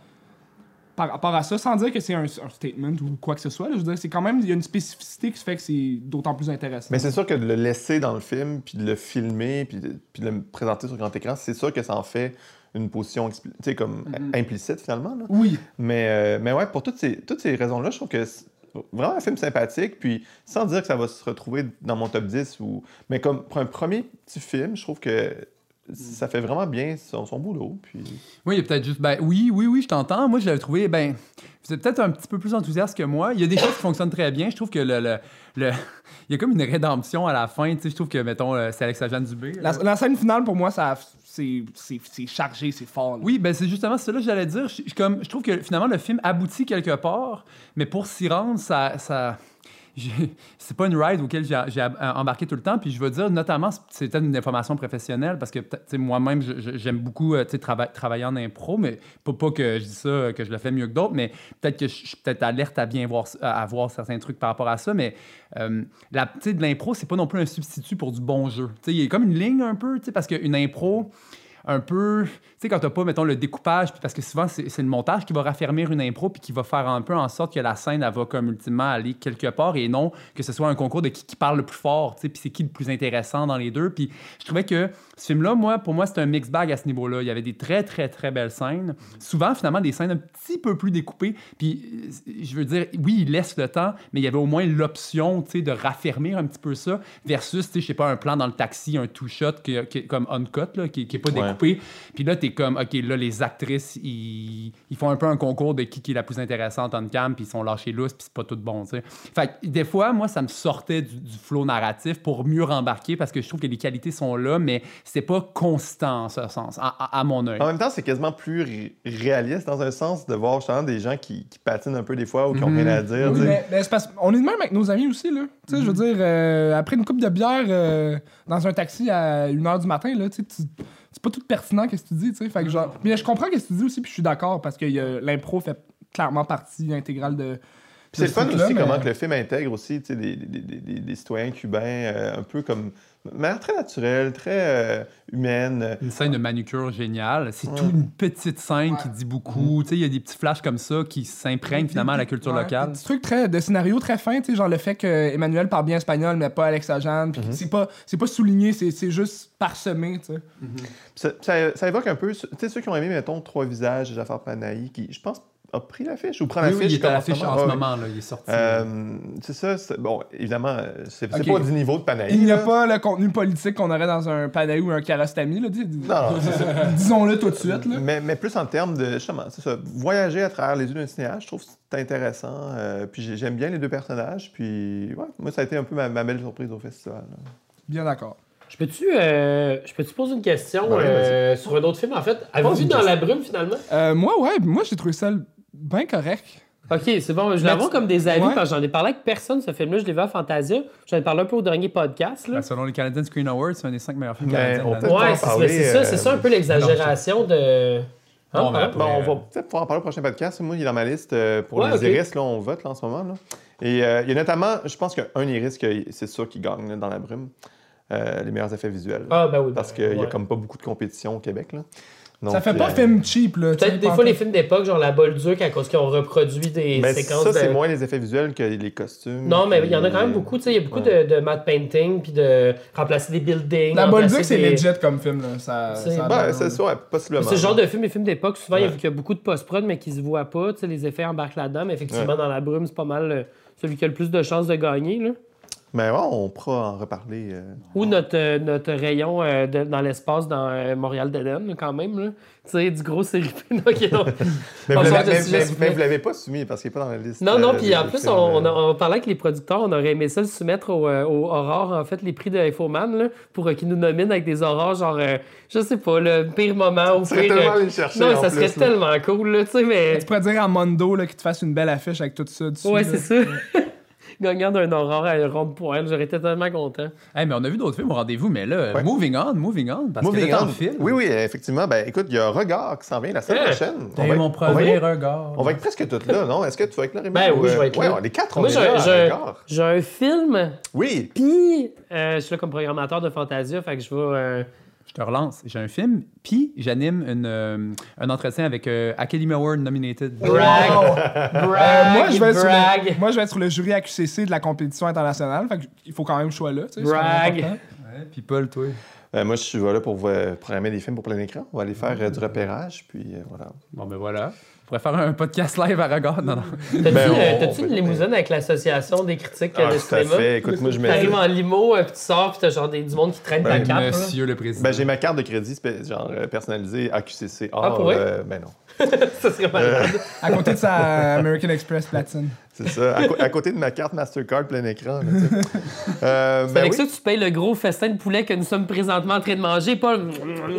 par rapport à ça, sans dire que c'est un, un statement ou quoi que ce soit. Là. Je veux dire, c'est quand même, il y a une spécificité qui fait que c'est d'autant plus intéressant. Mais c'est sûr que de le laisser dans le film, puis de le filmer, puis de, puis de le présenter sur grand écran, c'est sûr que ça en fait une position expli- tu sais, comme Mm-hmm. implicite finalement. Là. Oui. Mais, euh, mais ouais, pour toutes ces, toutes ces raisons-là, je trouve que c'est vraiment un film sympathique, puis sans dire que ça va se retrouver dans mon top dix, ou... mais comme pour un premier petit film, je trouve que ça fait vraiment bien son, son boulot. Puis... Oui, il y a peut-être juste. Ben oui, oui, oui, je t'entends. Moi, je l'avais trouvé. Ben, vous êtes peut-être un petit peu plus enthousiaste que moi. Il y a des choses qui fonctionnent très bien. Je trouve que le. le, le- il y a comme une rédemption à la fin. Tu sais, je trouve que, mettons, euh, c'est Alexandre Dubé. La, la scène finale, pour moi, ça, c'est, c'est, c'est chargé, c'est fort. Là. Oui, ben c'est justement cela que j'allais dire. Je, je- comme, je trouve que finalement, le film aboutit quelque part, mais pour s'y rendre, ça. ça... j'ai- C'est pas une ride auquel j'ai j'ai embarqué tout le temps. Puis je veux dire, notamment, c'est peut-être une information professionnelle parce que peut-être, tu sais, moi-même, je- je- j'aime beaucoup euh, tu sais, trava- travailler en impro, mais pas, pas que je dis ça, euh, que je le fais mieux que d'autres, mais peut-être que je suis peut-être alerte à bien voir, à, à voir certains trucs par rapport à ça. Mais euh, la, tu sais, de l'impro, c'est pas non plus un substitut pour du bon jeu. Tu sais, il y a comme une ligne un peu, tu sais, parce qu'une impro. Un peu, tu sais, quand t'as pas, mettons, le découpage, puis parce que souvent, c'est c'est le montage qui va raffermir une impro, puis qui va faire un peu en sorte que la scène, elle va comme ultimement aller quelque part, et non que ce soit un concours de qui, qui parle le plus fort, tu sais, puis c'est qui le plus intéressant dans les deux. Puis je trouvais que ce film-là, moi, pour moi, c'est un mix bag à ce niveau-là. Il y avait des très, très, très belles scènes. Souvent, finalement, des scènes un petit peu plus découpées. Puis, euh, je veux dire, oui, il laisse le temps, mais il y avait au moins l'option, tu sais, de raffermir un petit peu ça, versus, tu sais, je sais pas, un plan dans le taxi, un two-shot qui, qui est comme uncut, là, qui, qui est pas Ouais. découpé. Puis là, t'es comme, OK, là, les actrices, ils, ils font un peu un concours de qui, qui est la plus intéressante en cam, puis ils sont lâchés lousses, puis c'est pas tout bon, tu sais. Fait que des fois, moi, ça me sortait du, du flow narratif pour mieux rembarquer, parce que je trouve que les qualités sont là, mais c'est pas constant, en ce sens, à, à- à mon œil. En même temps, c'est quasiment plus ré- réaliste dans un sens de voir justement des gens qui, qui patinent un peu des fois ou qui ont rien à dire. Oui, tu sais. mais, mais c'est parce qu'on est de même avec nos amis aussi, là. Tu sais, je veux dire, euh, après une coupe de bière euh, dans un taxi à une heure du matin, là, tu sais, tu- c'est pas tout pertinent qu'est-ce que tu dis, tu sais. Fait que genre... Mais je comprends qu'est-ce que tu dis aussi, puis je suis d'accord, parce que y a- l'impro fait clairement partie intégrale de... Puis c'est le fun truc-là, aussi mais- comment que le film intègre aussi tu sais, des, des, des, des- des citoyens cubains euh, un peu comme de manière très naturelle, très euh, humaine. Une scène de manucure géniale. C'est Ouais. toute une petite scène qui dit beaucoup. Tu sais, il y a des petits flashs comme ça qui s'imprègnent finalement à la culture Ouais, locale. Des petits trucs très, de scénario très fin, tu sais, genre le fait que Emmanuel parle bien espagnol, mais pas Alex Ajane, puis c'est pas, c'est pas souligné, c'est, c'est juste parsemé, tu sais. Ça, ça, ça évoque un peu, tu sais, ceux qui ont aimé, mettons, Trois visages de Jafar Panahi, qui, je pense, a pris l'affiche ou prend Oui, l'affiche. oui, il est à comme l'affiche en Ouais, ce ouais. moment, là, il est sorti. Euh, c'est ça, c'est- bon, évidemment, euh, c'est c'est Ok. pas du niveau de Panahi. Il n'y a là. pas le contenu politique qu'on aurait dans un Panahi ou un Kiarostami, là, dis- dis- Non, non, c'est ça. disons-le tout de suite, là. Mais, mais plus en termes de, justement, c'est ça, voyager à travers les yeux d'un cinéaste, je trouve que c'est intéressant. euh, puis j'ai- j'aime bien les deux personnages. Puis, ouais, moi, ça a été un peu ma, ma belle surprise au festival. là. Bien d'accord. Je peux-tu euh, je peux-tu poser une question Ouais, euh, sur un autre film, en fait? Avez-vous Pose vu une Dans question. la brume, finalement? Euh, moi, ouais, moi, j'ai trouvé ça bien correct. OK, c'est bon. Je Mais l'avoue tu- comme des avis, Ouais. parce que j'en ai parlé avec personne, ce film-là. Je l'ai vu à Fantasia. J'en ai parlé un peu au dernier podcast, là. Ben, selon les Canadian Screen Awards, c'est un des cinq meilleurs films Mais canadiens. on de peut- l'année. en Ouais, c'est parler, c'est ça, euh, c'est ça un peu l'exagération de... Non, Hein, mais hein? Bon, on va peut-être pouvoir en parler au prochain podcast. Moi, il est dans ma liste euh, pour Ouais, les ok. iris. Là, on vote là, en ce moment. Là. Et euh, il y a notamment, je pense qu'un iris, que c'est sûr qui gagne là, dans la brume. Euh, les meilleurs effets visuels. Ah, ben oui. Parce ben, qu'il n'y a ouais. comme pas beaucoup de compétition au Québec. Là. Donc, ça fait pas euh, film cheap, là. tu sais, Peut-être des pas fois en les tout. films d'époque, genre La Bolduc, à cause qu'ils ont reproduit des mais séquences ça, de... c'est moins les effets visuels que les costumes. Non, mais il y en a quand même puis- beaucoup. Tu sais, il y a beaucoup Ouais. de, de matte painting, puis de remplacer des buildings. La remplacer Bolduc, c'est des- legit comme film, là. Ça, C'est- ça a Ben, l'air- c'est ça, ouais, possiblement. C'est le genre de film, les films d'époque, souvent, il y a Ouais. vu qu'il y a beaucoup de post-prod, mais qui se voient pas. Tu sais, les effets embarquent là-dedans. Mais effectivement, Ouais. dans La brume, c'est pas mal euh, celui qui a le plus de chances de gagner. Là. Mais ouais, on pourra en reparler. Euh... Ou notre, euh, notre rayon euh, de, dans l'espace dans euh, Montréal d'Eden, quand même. Là. Tu sais, du gros série P. mais, mais, vous mais, mais, mais vous l'avez pas soumis parce qu'il n'est pas dans la liste. Non, non, euh, puis en plus, films, on, euh... on, on parlait avec les producteurs, on aurait aimé ça le soumettre au, euh, au Aurore, en fait, les prix de Infoman, là, pour euh, qu'ils nous nominent avec des Aurores, genre, euh, je sais pas, le pire moment ou pire. Ça serait tellement aller le chercher. Non, ça plus, serait là. tellement cool, là, tu sais, mais. Tu pourrais dire à Mondo là, qu'il te fasse une belle affiche avec tout ça dessus. Ouais, là. c'est ça. Gagnant d'un Aurore à un rond de poil, j'aurais été tellement content. Hey, mais on a vu d'autres films au rendez-vous, mais là, Ouais. moving on, moving on, parce Moving que là, t'en on. files. Oui, oui, effectivement. Ben, écoute, il y a un regard qui s'en vient la semaine Hein? prochaine. On T'es va mon être- on va premier être- regard. On va être presque tous là, non? Est-ce que tu vas être là, Rémi? Ben ou, oui, je euh, vais être ouais, là. les quatre, on Moi, est j'ai là, j'ai à un, regard. j'ai un film, Oui. puis euh, je suis là comme programmateur de Fantasia, fait que je vais. euh, Je te relance. J'ai un film, puis j'anime une, euh, un entretien avec euh, Academy Award nominated. Brag! Wow. Brag! Euh, moi, je vais être sur brag! le, moi, je vais être sur le jury A Q C C de la compétition internationale. Fait que il faut quand même que je sois là. tu sais, c'est quand même Brag! important. Ouais, puis Paul, toi. Euh, moi, je suis là pour euh, programmer des films pour plein écran. On va aller faire euh, du repérage, puis euh, voilà. Bon, ben voilà. On pourrait faire un podcast live à regard. Non, non. T'as-tu Ben, euh, on- t'as-tu on une peut- limousine avec l'association des critiques euh, Ah, de tout à cinéma? fait. Écoute, moi, je mets... T'arrives en limo, euh, puis tu sors, puis t'as genre des, du monde qui traîne ta Ben, cape. là. Monsieur le président. Ben, j'ai ma carte de crédit spé- genre euh, personnalisée A Q C C. Ah, pour vrai? euh, ben non. Ça serait malade. À côté de sa American Express Platine. C'est ça. À, co- à côté de ma carte Mastercard plein écran. Là, tu sais. euh, C'est ben avec oui, ça que tu payes le gros festin de poulet que nous sommes présentement en train de manger, pas le...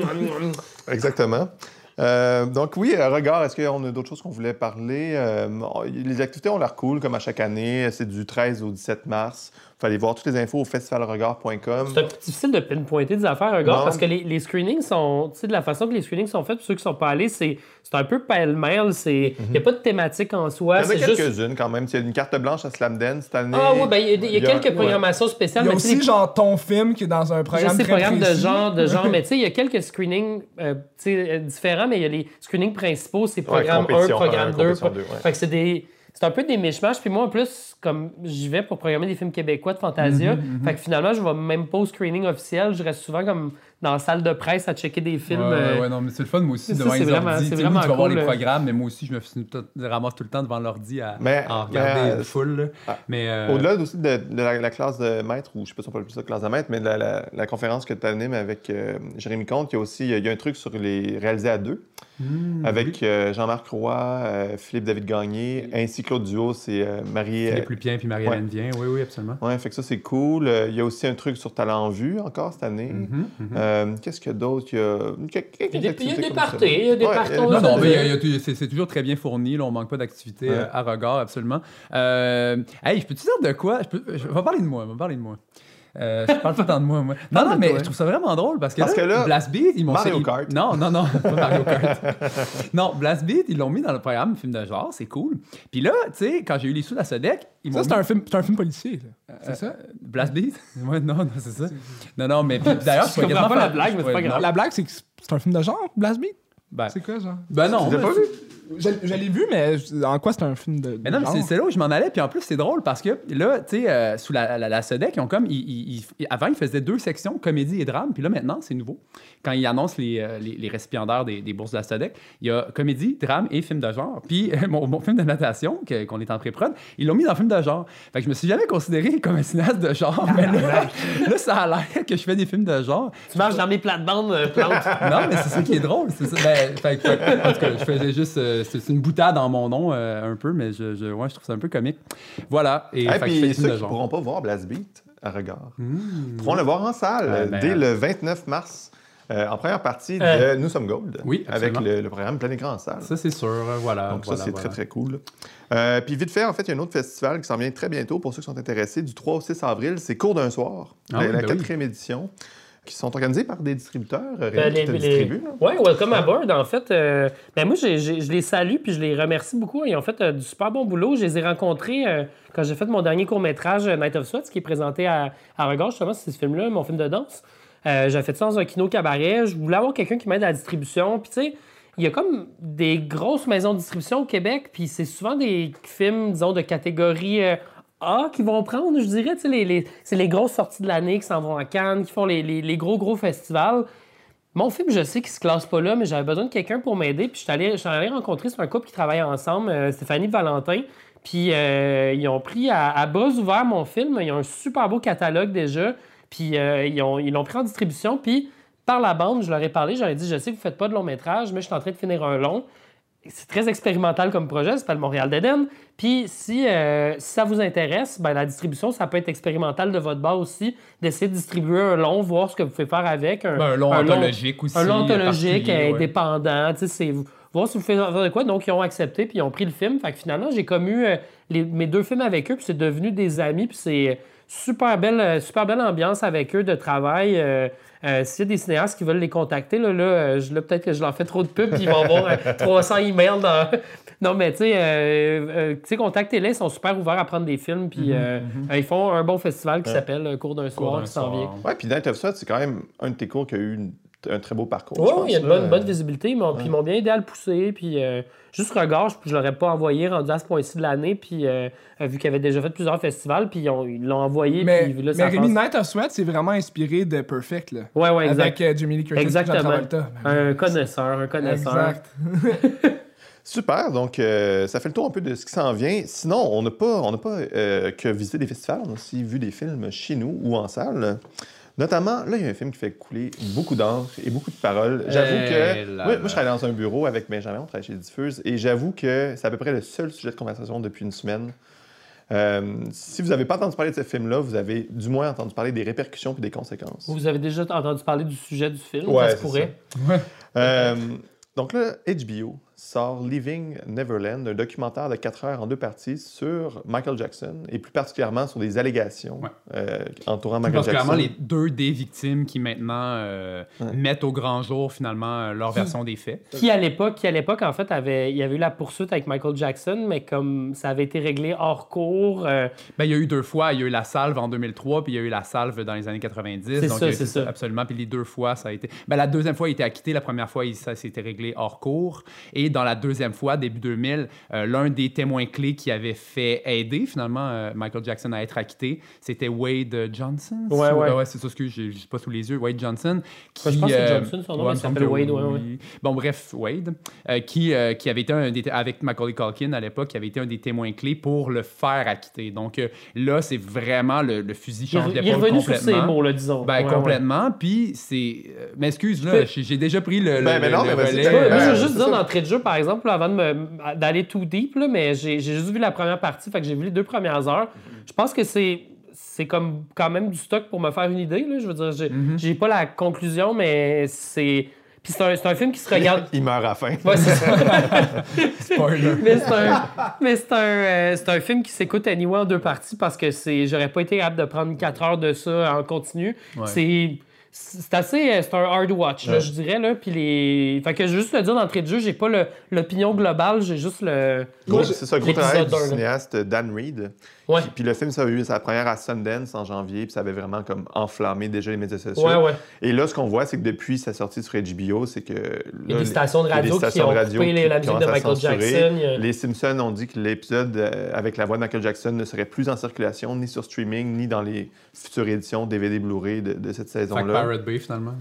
exactement. Euh, donc oui, euh, regard, est-ce qu'on a d'autres choses qu'on voulait parler? Euh, les activités ont l'air cool, comme à chaque année. C'est du treize au dix-sept mars. Il faut aller voir toutes les infos au festival regard point com. C'est un peu difficile de pinpointer des affaires, un gars, Non. parce que les, les screenings sont, tu sais, de la façon que les screenings sont faits, pour ceux qui sont pas allés, c'est, c'est un peu pêle-mêle, c'est, il n'y a pas de thématique en soi, Il y en a c'est juste... quelques-unes quand même. Il y a une carte blanche à Slamdance cette année. Ah oui, ben il y a, il y a quelques ouais. programmations spéciales, Il y a mais tu sais, aussi les- genre ton film qui est dans un je programme sais, très programme de précis. genre, de genre, mais tu sais, il y a quelques screenings euh, tu sais, euh, différents, mais il y a les screenings principaux, c'est Ouais, programme un, compétition programme un, deux. compétition deux, ouais. Fait que c'est des... C'est un peu des mishmash. Puis moi, en plus, comme j'y vais pour programmer des films québécois de Fantasia, fait que finalement, je vais même pas au screening officiel. Je reste souvent comme dans la salle de presse à checker des films. Ouais, euh, ouais, ouais, non, mais c'est le fun, moi aussi, Ça, devant c'est les vraiment- ordi. c'est Tu sais, vraiment oui, tu vas voir cool, les là. programmes, mais moi aussi, je me suis tout- ramasse tout le temps devant l'ordi à, Mais- à regarder mais, une foule. là. ah, Mais, euh, Au-delà aussi de, de la, la classe de maître, ou je sais pas si on peut appeler ça classe de maître, mais de la, la- la conférence que tu animes avec euh, Jérémy Comte, il y a aussi il y a un truc sur les réalisés à deux, hmm, avec oui. euh, Jean-Marc Roy, euh, Philippe-David Gagné, ainsi que l'autre duo, c'est euh, Marie... Philippe Lupien puis Marie-Hélène Vien. Oui, oui, absolument. Ouais, fait que ça, c'est cool. Euh, Il y a aussi un truc sur Talent en vue, encore, cette année. Mhm, mhm. Euh, Qu'est-ce qu'il y a d'autre? Il y a quelques Il y a des, il y a activités des comme ça. parties, il y a des Ouais, partons. euh, Non, ça, non, mais il y a- de- il y a tout- c'est c'est toujours très bien fourni. Là, on manque pas d'activité Ouais. euh, à regard, absolument. Euh, hey, je peux te dire de quoi? Je, peux, je vais parler de moi. Je vais parler de moi. Euh, je parle tout le temps de moi, moi. Non, Parle non, de mais toi. je trouve ça vraiment drôle parce que, Parce là, que là, Blast Beat, ils m'ont Mario ils- Kart. Non, non, non, pas Mario Kart. Non, Blast Beat, ils l'ont mis dans le programme film de genre, c'est cool. Puis là, tu sais, quand j'ai eu les sous de la Sodec, ils m'ont Ça, c'est mis- un film, c'est un film policier. là. C'est ça? Blast Beat? Ouais, non, non, c'est ça. Non, non, mais puis, d'ailleurs, Je comprends pas la blague, mais c'est pas Ouais, grave. non. La blague, c'est que c'est un film de genre, Blast Beat? Ben, C'est quoi, genre? ben non. Tu l'as mais pas c'est- vu? Je, je l'ai vu, mais en quoi c'est un film de, de Mais non, mais genre? c'est- c'est là où je m'en allais. Puis en plus, c'est drôle parce que là, tu sais, euh, sous la, la, la Sodec, ils ont comme. Ils, ils- ils- avant, ils faisaient deux sections, comédie et drame. Puis là, maintenant, c'est nouveau. Quand ils annoncent les, euh, les, les récipiendaires des, des bourses de la Sodec, il y a comédie, drame et film de genre. Puis euh, mon, mon film de natation, que- qu'on est en pré-prod, ils l'ont mis dans le film de genre. Fait que je me suis jamais considéré comme un cinéaste de genre. Mais là, là, ça a l'air que je fais des films de genre. Tu marches dans mes plates-bandes euh, plantes. Non, mais c'est ça qui est drôle. C'est ça. Ben, fait que- fait- en tout cas, je faisais juste. euh, c'est c'est une boutade dans mon nom, euh, un peu, mais je, je, ouais, je trouve ça un peu comique. Voilà. Et Et fait que je fais des puis films ceux de qui genre. pourront pas voir Blast Beat à regard Mmh. pourront le voir en salle Ouais, ben, dès euh, le vingt-neuf mars, euh, en première partie de Euh. Nous sommes Gold, Oui, avec absolument. le, le programme plein écran en salle. Ça, c'est sûr. euh, Voilà. Donc voilà, ça, c'est voilà. très, très cool. Euh, puis vite fait, en fait, il y a un autre festival qui s'en vient très bientôt pour ceux qui sont intéressés, du trois au six avril. C'est Cours d'un soir, Ah la, oui, la ben quatrième édition, qui sont organisés par des distributeurs. euh, Ben, Rémi, les- qui te les- distribue, là. Ouais, Welcome Aboard, en fait. euh, ben moi, j'ai- j'ai- je les salue puis je les remercie beaucoup. Ils ont fait euh, du super bon boulot. Je les ai rencontrés euh, quand j'ai fait mon dernier court-métrage, euh, Night of Sweats, qui est présenté à, à Regard, justement, c'est ce film-là, mon film de danse. Euh, j'ai fait ça dans un kino cabaret. Je voulais avoir quelqu'un qui m'aide à la distribution. Puis, tu sais, il y a comme des grosses maisons de distribution au Québec, puis c'est souvent des films, disons, de catégorie euh, A qui vont prendre, je dirais. Tu sais, les, les- c'est les grosses sorties de l'année qui s'en vont à Cannes, qui font les, les- les gros, gros festivals. Mon film, je sais qu'il se classe pas là, mais j'avais besoin de quelqu'un pour m'aider. Puis je suis allé, je suis allé rencontrer, c'est un couple qui travaille ensemble, euh, Stéphanie Valentin. Puis euh, ils ont pris à, à bras ouverts mon film. Ils ont un super beau catalogue déjà. Puis euh, ils, ont, ils l'ont pris en distribution. Puis par la bande, je leur ai parlé. J'aurais dit, je sais que vous ne faites pas de long métrage, mais je suis en train de finir un long. C'est très expérimental comme projet, ça s'appelle Montréal d'Éden. Puis si, euh, si ça vous intéresse, ben, la distribution, ça peut être expérimental de votre bas aussi, d'essayer de distribuer un long, voir ce que vous pouvez faire avec. Un, ben, un long un anthologique long, aussi. Un long anthologique, ouais. indépendant. C'est, voir si vous faites de quoi. Donc, ils ont accepté, puis ils ont pris le film. Fait que finalement, j'ai comme eu euh, les, mes deux films avec eux, puis c'est devenu des amis, puis c'est super belle, super belle ambiance avec eux de travail. Euh, Euh, s'il y a des cinéastes qui veulent les contacter, là, là, euh, je, là peut-être que je leur fais trop de pub puis ils vont avoir euh, trois cents emails dans... Non, mais tu sais, euh, euh, contactez-les, ils sont super ouverts à prendre des films puis euh, mm-hmm. euh, ils font un bon festival qui ouais. s'appelle euh, Cours d'un soir, qui s'en vient. Ouais, puis Night of Sweat, c'est quand même un de tes cours qui a eu une, un très beau parcours. Oui, il y a une bonne, bonne visibilité, mais ouais. ils m'ont bien aidé à le pousser, puis euh, juste regard, je ne l'aurais pas envoyé rendu à ce point-ci de l'année, puis euh, vu qu'il avait déjà fait plusieurs festivals, puis ils, ont, ils l'ont envoyé. Mais, puis là, mais Rémi, Night of Sweat, c'est vraiment inspiré de Perfect, là. Ouais, ouais, exact. Avec euh, Jamie Lee Curtis. Exactement. Un connaisseur, un connaisseur. Exact. Super, donc euh, ça fait le tour un peu de ce qui s'en vient. Sinon, on n'a pas, on n'a pas euh, que visité des festivals, on a aussi vu des films chez nous ou en salle. Notamment, là, il y a un film qui fait couler beaucoup d'encre et beaucoup de paroles. J'avoue hey que... Là, oui, moi, je travaille dans un bureau avec Benjamin, on travaille chez Diffuse, et j'avoue que c'est à peu près le seul sujet de conversation depuis une semaine. Euh, si vous n'avez pas entendu parler de ce film-là, vous avez du moins entendu parler des répercussions et des conséquences. Vous avez déjà entendu parler du sujet du film, ouais, ça se pourrait. Ça. Ouais. Euh, donc là, H B O sort Leaving Neverland, un documentaire de quatre heures en deux parties sur Michael Jackson, et plus particulièrement sur des allégations ouais. euh, entourant Michael Jackson. Particulièrement les deux des victimes qui maintenant euh, ouais. mettent au grand jour finalement leur qui, version des faits. Qui à l'époque, qui à l'époque en fait avait, il y avait eu la poursuite avec Michael Jackson, mais comme ça avait été réglé hors cours. Euh... Ben il y a eu deux fois, il y a eu la salve en deux mille trois, puis il y a eu la salve dans les années quatre-vingt-dix. C'est donc ça, c'est ça. Absolument. Puis les deux fois ça a été. Ben la deuxième fois il a été acquitté, la première fois il, ça s'était réglé hors cours, et dans la deuxième fois, début deux mille, euh, l'un des témoins clés qui avait fait aider finalement euh, Michael Jackson à être acquitté, c'était Wade Johnson. Ouais, ouais. Euh, ouais, c'est ça, ce que j'ai pas sous les yeux. Wade Johnson. Qui, je pense euh, que c'est Johnson, son nom, ouais, il s'appelle Wade. Ouais, ouais. Bon, bref, Wade, euh, qui, euh, qui avait été un des, avec Macaulay Culkin à l'époque, qui avait été un des témoins clés pour le faire acquitter. Donc euh, là, c'est vraiment le, le fusil change d'épaule complètement. Il est revenu sur ses mots, là, disons. Ben, ouais, complètement. Ouais. Puis c'est... Euh, mais excuse, là, j'ai déjà pris le, ben, le, mais non, le mais relais. Moi, moi, je veux juste dire d'entrée de jeu, par exemple, là, avant de me, d'aller too deep, là, mais j'ai, j'ai juste vu la première partie, fait que j'ai vu les deux premières heures. Mm-hmm. Je pense que c'est, c'est comme quand même du stock pour me faire une idée. Là. Je veux dire, j'ai, mm-hmm. j'ai pas la conclusion, mais c'est... Puis c'est un, c'est un film qui se regarde... Il meurt à la fin. Ouais, c'est ça. Spoiler. Mais c'est un, mais c'est un, euh, c'est un film qui s'écoute anyway en deux parties parce que c'est, j'aurais pas été capable de prendre quatre heures de ça en continu. Ouais. C'est... C'est assez... C'est un hard watch, ouais. là, je dirais. Là, puis les... Fait que je veux juste le dire d'entrée de jeu, j'ai pas le, l'opinion globale, j'ai juste le... Gros, c'est ça, gros travail du cinéaste Dan Reed. Ouais. Puis le film, ça a eu sa première à Sundance en janvier, puis ça avait vraiment comme enflammé déjà les médias sociaux. Ouais, ouais. Et là, ce qu'on voit, c'est que depuis sa sortie sur H B O, c'est que... Là, il y a des stations de radio, stations qui ont de radio coupé qui, la musique de Michael Jackson. A... Les Simpsons ont dit que l'épisode euh, avec la voix de Michael Jackson ne serait plus en circulation, ni sur streaming, ni dans les futures éditions D V D Blu-ray de, de cette saison-là. Fait que Pirate Bay, finalement.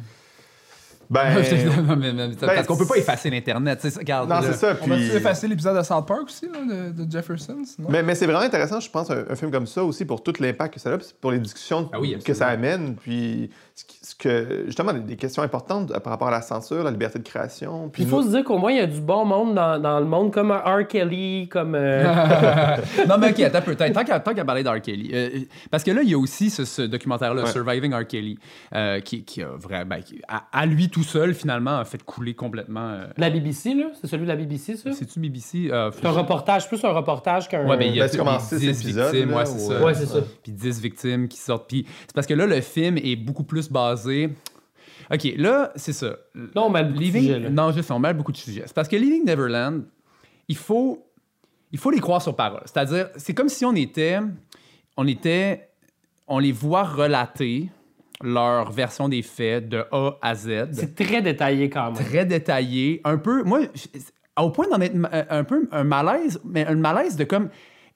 Ben, mais, mais, mais, parce ben, qu'on peut pas effacer l'Internet. C'est ça, regarde, non, c'est ça. Puis... On va-tu effacer l'épisode de South Park aussi, là, de, de Jefferson? Sinon? Mais, mais c'est vraiment intéressant, je pense, un, un film comme ça aussi, pour tout l'impact que ça a, pour les discussions ah oui, que ça amène, puis ce que, justement, des questions importantes par rapport à la censure, la liberté de création. Puis il faut nous... se dire qu'au moins, il y a du bon monde dans, dans le monde, comme R. Kelly, comme... Euh... non, mais OK, attends un peu. Tant qu'à, tant qu'à parler d'R. Kelly. Euh, parce que là, il y a aussi ce, ce documentaire-là, ouais. Surviving R. Kelly, euh, qui, qui a vraiment... Ben, qui, à, à lui tout seul, finalement, a fait couler complètement... Euh... La B B C, là? C'est celui de la B B C, ça? C'est-tu B B C? Euh, c'est un reportage, plus un reportage qu'un... Ouais, mais il y a ben, dix épisodes. Victimes, ouais, c'est ça. Ouais, c'est ça. Puis dix victimes qui sortent. Puis c'est parce que là, le film est beaucoup plus basé... OK, là, c'est ça. Là, on mêle beaucoup Leaving... de sujets. Là. Non, juste, on mêle beaucoup de sujets. C'est parce que Leaving Neverland, il faut... il faut les croire sur parole. C'est-à-dire, c'est comme si on était... On était... On les voit relater leur version des faits de A à Z. C'est très détaillé quand même. Très détaillé. Un peu... Moi, au point d'en être un peu un malaise, mais un malaise de comme...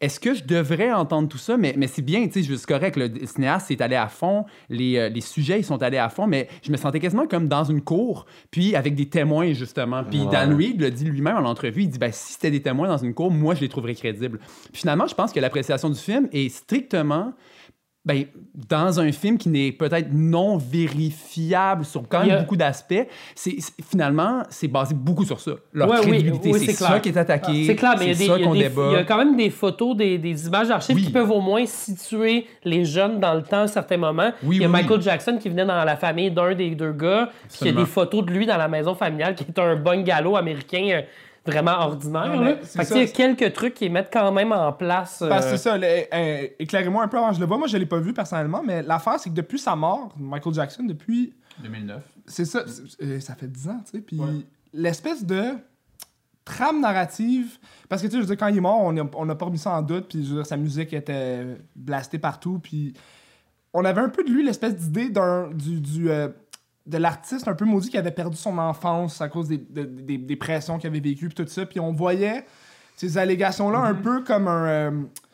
est-ce que je devrais entendre tout ça? Mais, mais c'est bien, tu sais, c'est correct, le cinéaste est allé à fond, les, euh, les sujets, ils sont allés à fond, mais je me sentais quasiment comme dans une cour, puis avec des témoins, justement. Puis ouais. Dan Reed le dit lui-même en entrevue, il dit, ben, si c'était des témoins dans une cour, moi, je les trouverais crédibles. Puis finalement, je pense que l'appréciation du film est strictement... Ben, dans un film qui n'est peut-être non vérifiable sur quand même a... beaucoup d'aspects, c'est, c'est, finalement, c'est basé beaucoup sur ça. Leur ouais, crédibilité, oui, oui, c'est, c'est ça qui est attaqué. C'est clair, mais il y, a des, qu'on il, y a des, il y a quand même des photos, des, des images d'archives oui. qui peuvent au moins situer les jeunes dans le temps à un certain moment. Oui, il y a oui, Michael oui. Jackson qui venait dans la famille d'un des deux gars, puis il y a des photos de lui dans la maison familiale qui est un bungalow américain... vraiment ordinaire. Non, là. Fait que il y a quelques trucs qui mettent quand même en place. Euh... Parce que c'est ça. Le, euh, éclairez-moi un peu avant que je le vois. Moi, je l'ai pas vu personnellement, mais l'affaire, c'est que depuis sa mort, Michael Jackson, depuis... deux mille neuf. C'est ça. C'est, ça fait dix ans, tu sais. Puis ouais. l'espèce de trame narrative... Parce que, tu sais, je veux dire, quand il est mort, on n'a on a pas remis ça en doute, puis je veux dire, sa musique était blastée partout, puis on avait un peu de lui l'espèce d'idée d'un... du... du euh, de l'artiste un peu maudit qui avait perdu son enfance à cause des, des, des, des pressions qu'il avait vécues puis tout ça, puis on voyait ces allégations-là mm-hmm. un peu comme un... Euh,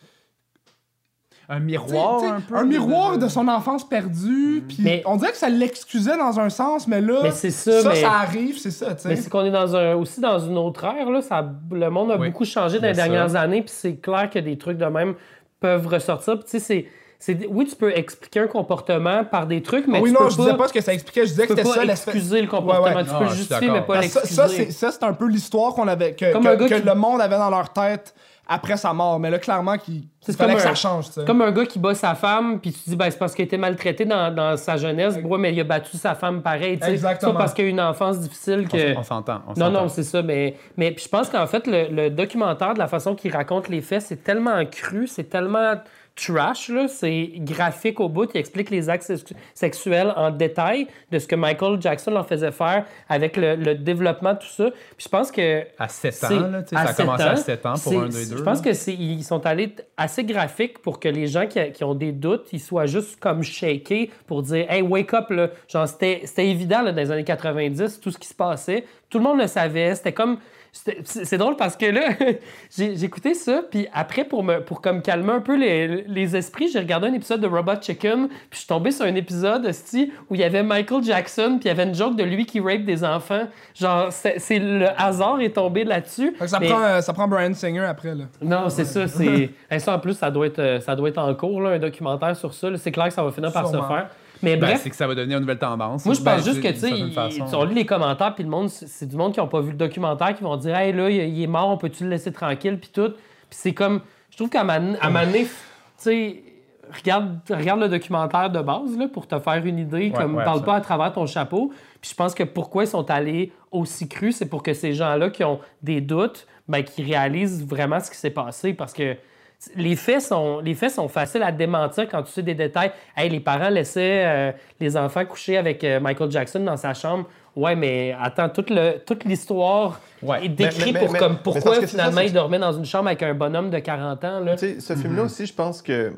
un miroir, t'sais, t'sais, un peu. Un miroir de, de son enfance perdue, mm-hmm. puis mais... on dirait que ça l'excusait dans un sens, mais là, mais c'est ça, ça, mais... ça arrive, c'est ça, tu sais. Mais c'est qu'on est dans un, aussi dans une autre ère, là, ça, le monde a oui. beaucoup changé dans les dernières ça. années, puis c'est clair que des trucs de même peuvent ressortir, puis tu sais, c'est... C'est, oui, tu peux expliquer un comportement par des trucs, mais oh oui, tu non, peux je pas, disais pas ce que ça expliquait, je disais que c'était ça. Tu peux pas excuser le comportement, ouais, ouais. tu non, peux le justifier, mais pas ça, l'excuser. Ça, c'est, ça, c'est un peu l'histoire qu'on avait, que, que, que qui... le monde avait dans leur tête après sa mort. Mais là, clairement, qu'il il fallait que un, ça change. T'sais. Comme un gars qui bat sa femme, puis tu te dis, ben, c'est parce qu'il a été maltraité dans, dans sa jeunesse. Ouais, ouais mais il a battu sa femme pareil. Exactement. C'est pas parce qu'il a eu une enfance difficile que... On, on s'entend. On non, s'entend. non, c'est ça. Mais, mais je pense qu'en fait, le, le documentaire, de la façon qu'il raconte les faits, c'est tellement cru, c'est tellement... trash, là, c'est graphique au bout. Il explique les actes sexuels en détail de ce que Michael Jackson leur faisait faire avec le, le développement de tout ça. Puis je pense que... À sept ans, là, ça a commencé ans, à sept ans pour un des deux. Je pense qu'ils sont allés assez graphiques pour que les gens qui, qui ont des doutes, ils soient juste comme shakés pour dire « Hey, wake up! » là. Genre, c'était, c'était évident là, dans les années quatre-vingt-dix, tout ce qui se passait. Tout le monde le savait. C'était comme... C'est, c'est drôle parce que là, j'ai, j'ai écouté ça, puis après, pour, me, pour comme calmer un peu les, les esprits, j'ai regardé un épisode de Robot Chicken, puis je suis tombé sur un épisode aussi où il y avait Michael Jackson, puis il y avait une joke de lui qui rape des enfants. Genre, c'est, c'est le hasard est tombé là-dessus. Ça, mais... prend, euh, ça prend Bryan Singer après, là. Non, c'est ça. C'est... Et ça, en plus, ça doit être, ça doit être en cours, là, un documentaire sur ça. Là. C'est clair que ça va finir par Sûrement. se faire. Mais ben, bref, c'est que ça va devenir une nouvelle tendance. Moi, je pense ben, juste que, tu sais, on lit les commentaires, puis le monde, c'est du monde qui n'a pas vu le documentaire, qui vont dire, hey, là, il est mort, on peut-tu le laisser tranquille, puis tout. Puis c'est comme, je trouve qu'à un moment donné, tu sais, regarde, regarde le documentaire de base, là, pour te faire une idée, ouais, comme, ouais, parle ça. pas à travers ton chapeau. Puis je pense que pourquoi ils sont allés aussi crus, c'est pour que ces gens-là qui ont des doutes, ben, qui réalisent vraiment ce qui s'est passé, parce que Les faits, sont, les faits sont faciles à démentir quand tu sais des détails. Hey, les parents laissaient euh, les enfants coucher avec euh, Michael Jackson dans sa chambre. Ouais, mais attends, toute, le, toute l'histoire ouais. est décrite pour mais, comme pourquoi finalement ça, il dormait dans une chambre avec un bonhomme de quarante ans. Là. Tu sais, ce mm-hmm. film-là aussi, je pense que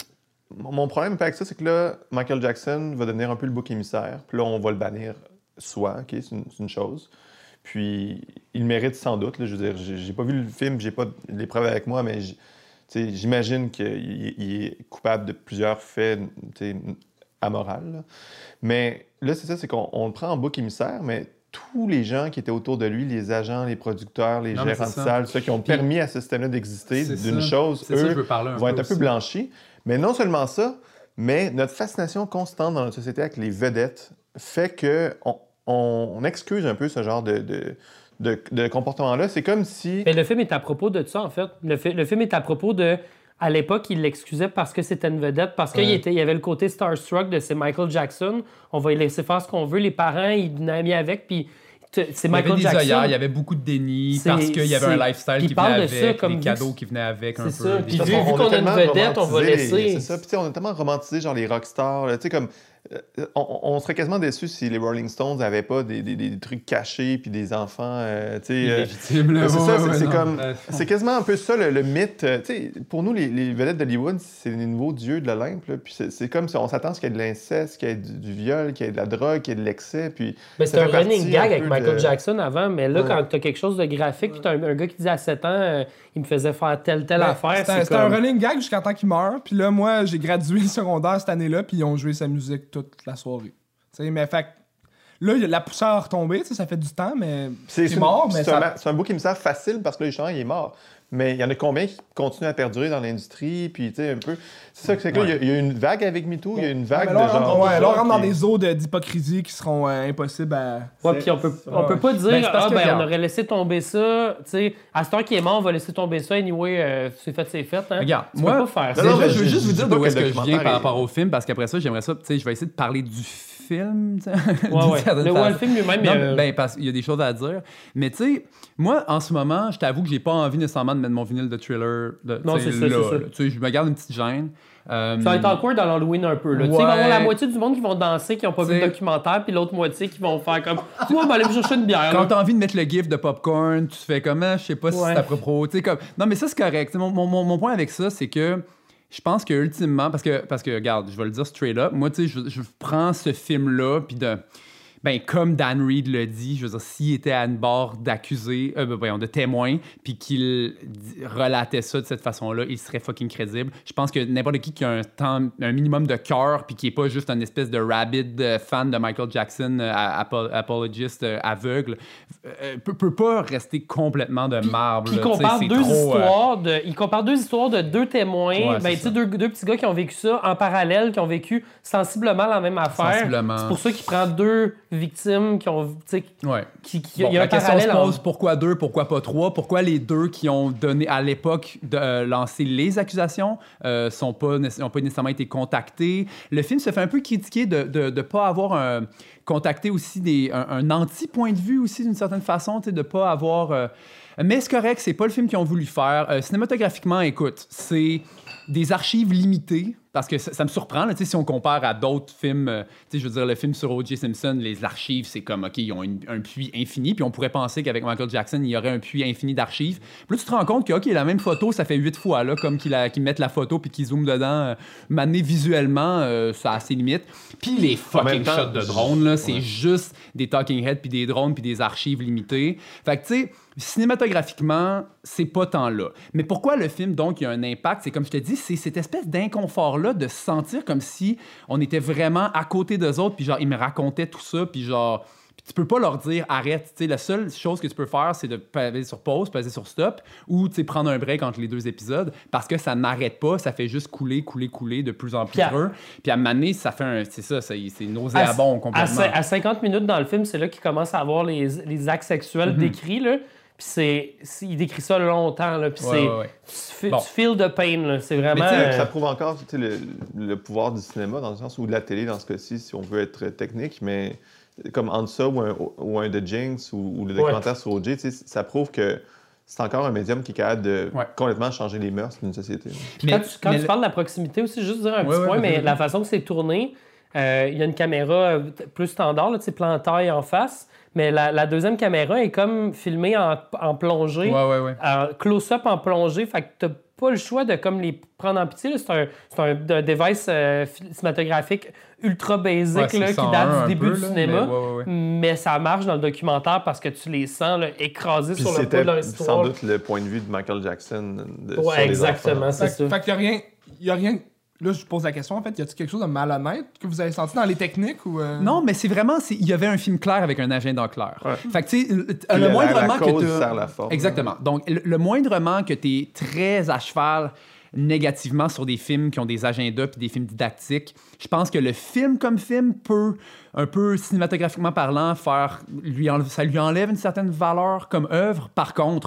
mon problème avec ça, c'est que là, Michael Jackson va devenir un peu le bouc émissaire. Puis là, on va le bannir soit, OK, c'est une, c'est une chose. Puis il mérite sans doute. Là, je veux dire, j'ai, j'ai pas vu le film, j'ai pas les preuves avec moi, mais T'sais, j'imagine qu'il il est coupable de plusieurs faits amoraux. Là. Mais là, c'est ça, c'est qu'on on le prend en bouc émissaire, mais tous les gens qui étaient autour de lui, les agents, les producteurs, les non, gérants de salle, ceux qui ont Puis, permis à ce système-là d'exister d'une ça. chose, c'est eux, ça, je veux parler un vont peu être un aussi. peu blanchis. Mais non seulement ça, mais notre fascination constante dans notre société avec les vedettes fait qu'on on, on excuse un peu ce genre de... de De, de comportement-là. C'est comme si... Mais le film est à propos de ça, en fait. Le, fi- le film est à propos de... À l'époque, il l'excusait parce que c'était une vedette, parce qu'il ouais. y avait le côté starstruck de c'est Michael Jackson. On va lui laisser faire ce qu'on veut. Les parents, ils venaient mis avec, puis c'est Michael il y avait Jackson. des œillères, il y avait beaucoup de déni c'est, parce qu'il y avait un lifestyle qui venait avec, ça, comme des cadeaux qui venaient avec c'est un ça. peu. Puis vu, vu qu'on a une vedette, on va laisser... C'est ça. Puis on a tellement romantisé genre les rockstars. Tu sais, comme... On, on serait quasiment déçus si les Rolling Stones n'avaient pas des, des, des trucs cachés puis des enfants, euh, tu sais... Illégitimes, là. Euh, c'est ouais, ça, ouais, c'est, c'est non. comme... Ouais. C'est quasiment un peu ça, le, le mythe. Tu sais, pour nous, les, les vedettes d'Hollywood, c'est les nouveaux dieux de l'Olympe, là. Puis c'est, c'est comme si on s'attend à ce qu'il y ait de l'inceste, qu'il y ait du, du viol, qu'il y ait de la drogue, qu'il y ait de l'excès, puis... Mais c'est un running gag un avec Michael de... Jackson avant, mais là, ouais. quand t'as quelque chose de graphique, puis t'as un, un gars qui dit à sept ans, euh, il me faisait faire telle, telle Ben, affaire, C'était, c'est c'était comme... un running gag jusqu'à temps qu'il meure. Puis là, moi, j'ai gradué le secondaire cette année-là, puis ils ont joué sa musique toute la soirée. T'sais, mais fait là, la poussière a retombé, ça fait du temps, mais c'est, c'est c'est mort. Une, mais c'est, ça... un, c'est un bout qui me sert facile parce que là, justement, il est mort. Mais il y en a combien qui continuent à perdurer dans l'industrie, puis tu sais, un peu... C'est ça que c'est que là, il y, y a une vague avec MeToo, il y a une vague ouais, là, de genre... On, ouais, là, on rentre dans puis... des eaux de, d'hypocrisie qui seront euh, impossibles à... Ouais, puis on peut, on peut pas dire, Ben, c'est parce ah, que, ben, regarde. on aurait laissé tomber ça, tu sais, à cette heure qui est mort, on va laisser tomber ça, anyway, euh, c'est fait, c'est fait, hein. Regarde, tu moi, peux pas faire ça. non, déjà, mais je veux je- juste je vous dis dire pas d'où que est-ce le que je viens documentaire par est- rapport au film, parce qu'après ça, j'aimerais ça, tu sais, je vais essayer de parler du film, tu sais, Ouais, d'une ouais. certaine Le, façon. ouais, le film lui-même, Non, euh, ben, parce qu'il y a des choses à dire. Mais tu sais, moi, en ce moment, je t'avoue que j'ai pas envie nécessairement de mettre mon vinyle de Thriller de, Non, tu sais, c'est ça, là, c'est ça. là. Tu sais, je me garde une petite gêne. Euh, ça va être awkward dans l'Halloween un peu. Là. Tu sais, il va y avoir Ouais. la moitié du monde qui vont danser, qui n'ont pas vu T'sais- le documentaire, puis l'autre moitié qui vont faire comme moi, on va aller me chercher une bière. Quand là. t'as envie de mettre le gif de popcorn, tu fais comment, je sais pas si Ouais. c'est à propos. Tu sais, comme... Non, mais ça, c'est correct. Mon, mon, mon point avec ça, c'est que je pense que ultimement, parce que, parce que regarde, je vais le dire straight up, moi, tu sais, je, je prends ce film-là, puis de. Ben, comme Dan Reed le dit, je veux dire, s'il était à une barre d'accusés, euh, ben, voyons, de témoins, puis qu'il di- relatait ça de cette façon-là, il serait fucking crédible. Je pense que n'importe qui qui a un, temps, un minimum de cœur, puis qui est pas juste un espèce de rabid euh, fan de Michael Jackson, euh, apo- apologiste euh, aveugle, euh, peut, peut pas rester complètement de marbre. Puis il là, tu sais, compare c'est deux trop, euh, histoires de, il compare deux histoires de deux témoins, Ouais, ben, c'est tu sais, ça. deux, deux petits gars qui ont vécu ça en parallèle, qui ont vécu sensiblement la même affaire. Sensiblement. C'est pour ça qu'il prend deux victimes qui ont, tu sais, Ouais. qui, qui, Bon, il y a la un question se parallèle. pose en- pourquoi deux, pourquoi pas trois, pourquoi les deux qui ont donné à l'époque de euh, lancer les accusations euh, sont pas n'ont pas nécessairement été contactés. Le film se fait un peu critiquer de de, de pas avoir un, contacté aussi des un, un anti-point de vue aussi d'une certaine façon, tu sais, de pas avoir. Euh, mais c'est correct, c'est pas le film qu'ils ont voulu faire. Euh, cinématographiquement, écoute, c'est des archives limitées. Parce que ça, ça me surprend, là, si on compare à d'autres films, euh, je veux dire, le film sur O J Simpson, les archives, c'est comme, OK, ils ont une, un puits infini, puis on pourrait penser qu'avec Michael Jackson, il y aurait un puits infini d'archives. Puis là, tu te rends compte que, OK, la même photo, ça fait huit fois, là, comme qu'ils, a, qu'ils mettent la photo puis qu'ils zooment dedans. Euh, Mané visuellement, euh, ça a ses limites. Puis les fucking temps, shots de drones, là, c'est ouais. juste des talking heads, puis des drones, puis des archives limitées. Fait que, tu sais, cinématographiquement, c'est pas tant là. Mais pourquoi le film, donc, il y a un impact? C'est comme je te dis, c'est cette espèce d'inconfort-là de se sentir comme si on était vraiment à côté d'eux autres, puis genre, ils me racontaient tout ça, puis genre... Puis tu peux pas leur dire arrête. Tu sais, la seule chose que tu peux faire, c'est de peser sur pause, peser sur stop, ou tu sais, prendre un break entre les deux épisodes, parce que ça n'arrête pas, ça fait juste couler, couler, couler de plus en plus Puis à- heureux. Puis à un moment donné, ça fait un... C'est ça, c'est, c'est À, nauséabond à, complètement. cin- à cinquante minutes dans le film, c'est là qu'il commence à avoir les, les actes sexuels décrits, là. Puis c'est, c'est- il décrit ça longtemps, là. Puis Ouais, c'est... ouais, ouais. Tu, feel- Bon. tu feel the pain, là. C'est vraiment... Mais tu sais, euh, ça prouve encore tu sais, le, le pouvoir du cinéma, dans le sens, ou de la télé, dans ce cas-ci, si on veut être technique, mais comme entre ça ou un, ou un The Jinx ou, ou le documentaire sur O J, tu sais, ça prouve que c'est encore un médium qui est capable de Ouais. complètement changer les mœurs d'une société. Puis quand tu, quand mais tu le- parles de la proximité aussi, juste dire un Ouais, petit ouais, point, vas-y, mais vas-y. la façon que c'est tourné, euh, il y a une caméra euh, t- plus standard, là, tu sais, plan taille en face, mais la, la deuxième caméra est comme filmée en, en plongée, Ouais, ouais, ouais. en close-up en plongée, fait que t'as pas le choix de comme les prendre en pitié. là. C'est un, c'est un, un device euh, cinématographique ultra basic Ouais, c'est là, qui cent un date un du début peu, du là, cinéma, mais ouais, ouais, ouais. mais ça marche dans le documentaire parce que tu les sens là, écrasés Puis sur le poids c'était de leur sans histoire. doute le point de vue de Michael Jackson de, sur Ouais, les exactement, enfants. c'est Fait, ça. fait qu'il y a rien. Il y a rien. Là, je pose la question, en fait, y a-t-il quelque chose de malhonnête que vous avez senti dans les techniques ou. euh? Non, mais c'est vraiment, c'est- il y avait un film clair avec un agenda clair. Ouais. Fait que, tu sais, le, Puis le la- moindrement la cause que t'as- sert la forme. Exactement. Donc, le, le moindrement que tu es très à cheval négativement sur des films qui ont des agendas puis des films didactiques, je pense que le film comme film peut, un peu cinématographiquement parlant, faire lui enle- ça lui enlève une certaine valeur comme œuvre. Par contre,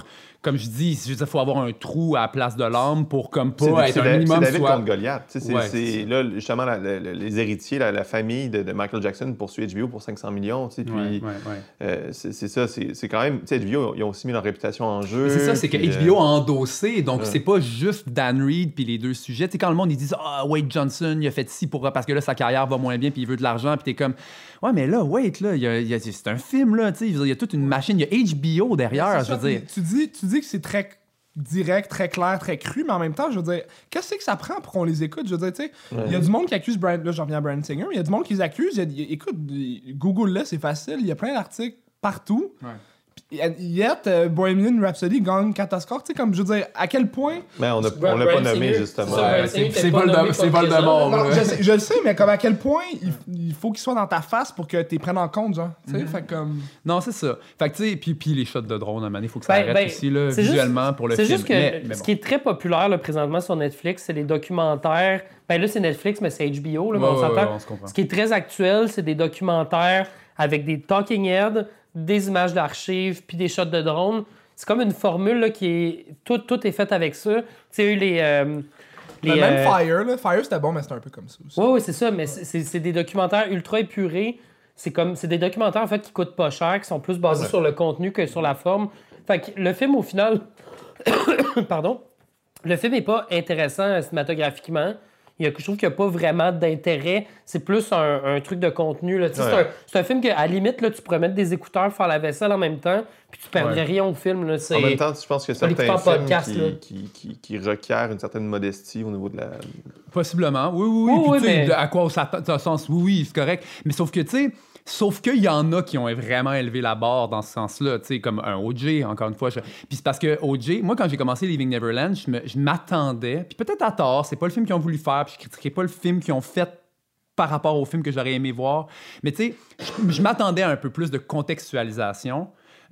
comme je dis, je veux dire, faut avoir un trou à la place de l'âme pour comme pas c'est, être c'est un minimum c'est David soit... contre Goliath. C'est, Ouais, c'est, c'est... là, justement, la, la, les héritiers, la, la famille de, de Michael Jackson poursuit H B O pour cinq cents millions. Puis, ouais, ouais, ouais. Euh, c'est, c'est ça, c'est, c'est quand même... H B O, ils ont aussi mis leur réputation en jeu. Mais c'est ça, c'est que puis, H B O a endossé, donc ouais. c'est pas juste Dan Reed puis les deux sujets. Tu sais, quand le monde, ils disent « Ah, Wade Johnson, il a fait ci pour... parce que là, sa carrière va moins bien puis il veut de l'argent. » Puis t'es comme « Ouais, mais là, Wade, là, il y a, il y a, c'est un film, là, tu sais, il y a toute une machine, il y a H B O derrière, je veux dire. » Tu dis, tu dis que c'est très direct, très clair, très cru, mais en même temps, je veux dire, qu'est-ce que ça prend pour qu'on les écoute? Je veux dire, tu sais, il ouais. y a du monde qui accuse Brian... Là, j'en reviens à Bryan Singer, il y a du monde qui les accuse. Y a, y a, écoute, Google-là, c'est facile. Il y a plein d'articles partout. Ouais. Yet, euh, Bohemian Rhapsody gagne quatre Oscars. Tu sais, comme, je veux dire, à quel point... Mais on, a, on l'a pas nommé, justement. Ouais, c'est c'est Voldemort. Je, je le sais, mais comme à quel point il, il faut qu'il soit dans ta face pour que tu les prennes en compte, genre. Tu sais, mm-hmm. fait comme... Non, c'est ça. Fait que, tu sais, puis, puis les shots de drone, à un moment donné, il faut que ça ben, arrête ben, aussi, là, visuellement, juste, pour le c'est film. C'est juste que mais, mais ce bon. qui est très populaire, là, présentement, sur Netflix, c'est les documentaires. Ben là, c'est Netflix, mais c'est H B O, là, ouais, on s'entend. Ouais, ouais, on ce qui est très actuel, c'est des documentaires avec des talking heads, des images d'archives, puis des shots de drone. C'est comme une formule là, qui est... Tout, tout est fait avec ça. Tu sais, les... Euh, les même euh... Fire, là. Fire, c'était bon, mais c'était un peu comme ça aussi. Oui, oui, c'est ça, mais c'est, c'est, c'est des documentaires ultra épurés. C'est comme... C'est des documentaires, en fait, qui coûtent pas cher, qui sont plus basés ouais. sur le contenu que sur la forme. Fait que le film, au final... Pardon. Le film est pas intéressant cinématographiquement. Il y a, je trouve qu'il n'y a pas vraiment d'intérêt. C'est plus un, un truc de contenu. Là. Ouais. C'est, un, c'est un film qu'à la limite, là, tu pourrais mettre des écouteurs, faire la vaisselle en même temps, puis tu perdrais ouais. rien au film. Là. C'est... En même temps, je pense que certains films podcast, qui, qui, qui, qui requièrent une certaine modestie au niveau de la... Possiblement, oui, oui, oui. oui, puis, oui tu sais, mais... à quoi ça a sens, oui, oui, c'est correct. Mais sauf que, tu sais... Sauf qu'il y en a qui ont vraiment élevé la barre dans ce sens-là, tu sais, comme un O J, encore une fois. Je... Puis c'est parce que O J, moi, quand j'ai commencé Leaving Neverland, je, me, je m'attendais, puis peut-être à tort, c'est pas le film qu'ils ont voulu faire, puis je critiquerai pas le film qu'ils ont fait par rapport au film que j'aurais aimé voir. Mais tu sais, je, je m'attendais à un peu plus de contextualisation.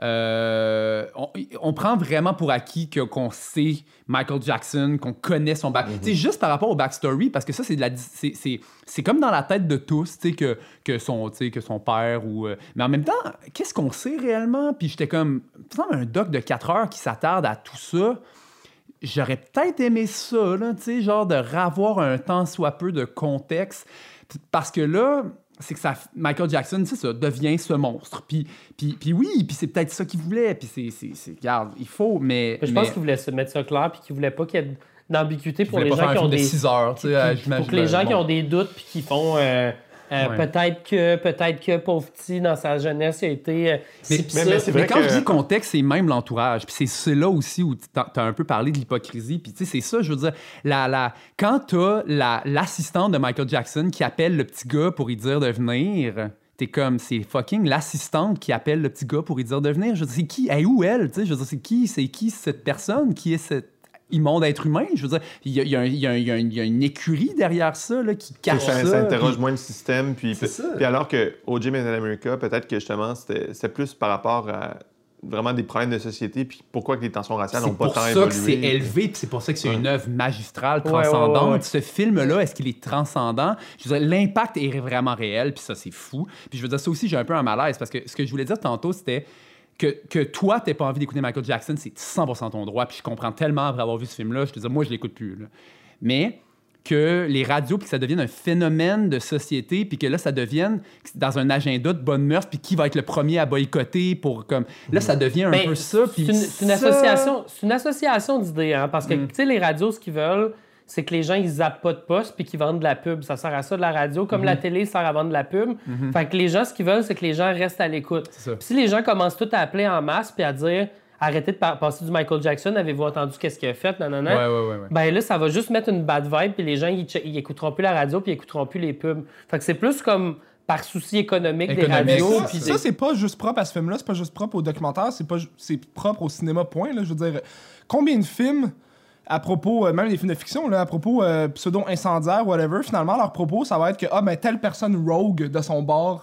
Euh, on, on prend vraiment pour acquis que, qu'on sait Michael Jackson, qu'on connaît son back. Mm-hmm. Juste par rapport au backstory, parce que ça, c'est, de la, c'est, c'est, c'est comme dans la tête de tous, que, que, son, que son père ou... Euh, mais en même temps, qu'est-ce qu'on sait réellement? Puis j'étais comme... Il un doc de quatre heures qui s'attarde à tout ça. J'aurais peut-être aimé ça, là, genre de ravoir un tant soit peu de contexte. Parce que là... c'est que ça, Michael Jackson, c'est ça, devient ce monstre. Puis, puis, puis oui, puis c'est peut-être ça qu'il voulait. Puis c'est, c'est, c'est regarde, il faut, mais... Je mais... pense qu'il voulait se mettre ça clair, puis qu'il voulait pas qu'il y ait d'ambiguïté pour les gens qui ont des... six heures, tu sais, pour que les gens bon. qui ont des doutes, puis qui font... Euh, euh, ouais. Peut-être que, peut-être que pauvre petit, dans sa jeunesse, il a été... Euh, mais, mais, mais, c'est vrai mais quand que... je dis contexte, c'est même l'entourage. Puis c'est, c'est là aussi où tu as un peu parlé de l'hypocrisie. Puis tu sais, c'est ça, je veux dire, la, la, quand tu as la, l'assistante de Michael Jackson qui appelle le petit gars pour lui dire de venir... T'es comme, c'est fucking l'assistante qui appelle le petit gars pour lui dire de venir. Je veux dire, c'est qui? Elle est où, elle? Tu sais, je veux dire, c'est qui? C'est qui cette personne? Qui est cette immonde être humain? Je veux dire, il y a, y a, y a, y a, y a une écurie derrière ça là, qui cache ça. Ça interroge puis... moins le système. Puis, puis alors que O J Made in America, peut-être que justement, c'était, c'était plus par rapport à vraiment des problèmes de société, puis pourquoi que les tensions raciales n'ont pas tant évolué. C'est pour ça que c'est élevé, puis c'est pour ça que c'est ouais. une œuvre magistrale, transcendante. Ouais, ouais, ouais. Ce film-là, est-ce qu'il est transcendant? Je veux dire, l'impact est vraiment réel, puis ça, c'est fou. Puis je veux dire, ça aussi, j'ai un peu un malaise, parce que ce que je voulais dire tantôt, c'était que, que toi, t'aies pas envie d'écouter Michael Jackson, c'est cent pour cent ton droit, puis je comprends tellement après avoir vu ce film-là, je te dis, moi, je l'écoute plus. Là. Mais... que les radios, puis que ça devienne un phénomène de société, puis que là, ça devienne dans un agenda de bonne mœurs, puis qui va être le premier à boycotter pour comme... Là, ça devient un ben, peu ça, puis c'est une, c'est une ça... association, c'est une association d'idées, hein, parce que, mm. tu sais, les radios, ce qu'ils veulent, c'est que les gens, ils zappent pas de poste puis qu'ils vendent de la pub. Ça sert à ça, de la radio, comme mm-hmm. la télé sert à vendre de la pub. Mm-hmm. Fait que les gens, ce qu'ils veulent, c'est que les gens restent à l'écoute. Puis si les gens commencent tout à appeler en masse puis à dire... arrêtez de passer du Michael Jackson, avez-vous entendu qu'est-ce qu'il a fait, non, non, non. Ouais, ouais, ouais, ouais. Ben là, ça va juste mettre une bad vibe, puis les gens, ils, ils écouteront plus la radio, puis ils écouteront plus les pubs. Fait que c'est plus comme par souci économique, économique des radios. Ça, puis ça des... c'est pas juste propre à ce film-là, c'est pas juste propre au documentaire, c'est, pas, c'est propre au cinéma, point. Là, je veux dire, combien de films, à propos, même des films de fiction, là, à propos euh, pseudo-incendiaires, whatever, finalement, leur propos, ça va être que, ah, ben, telle personne rogue de son bord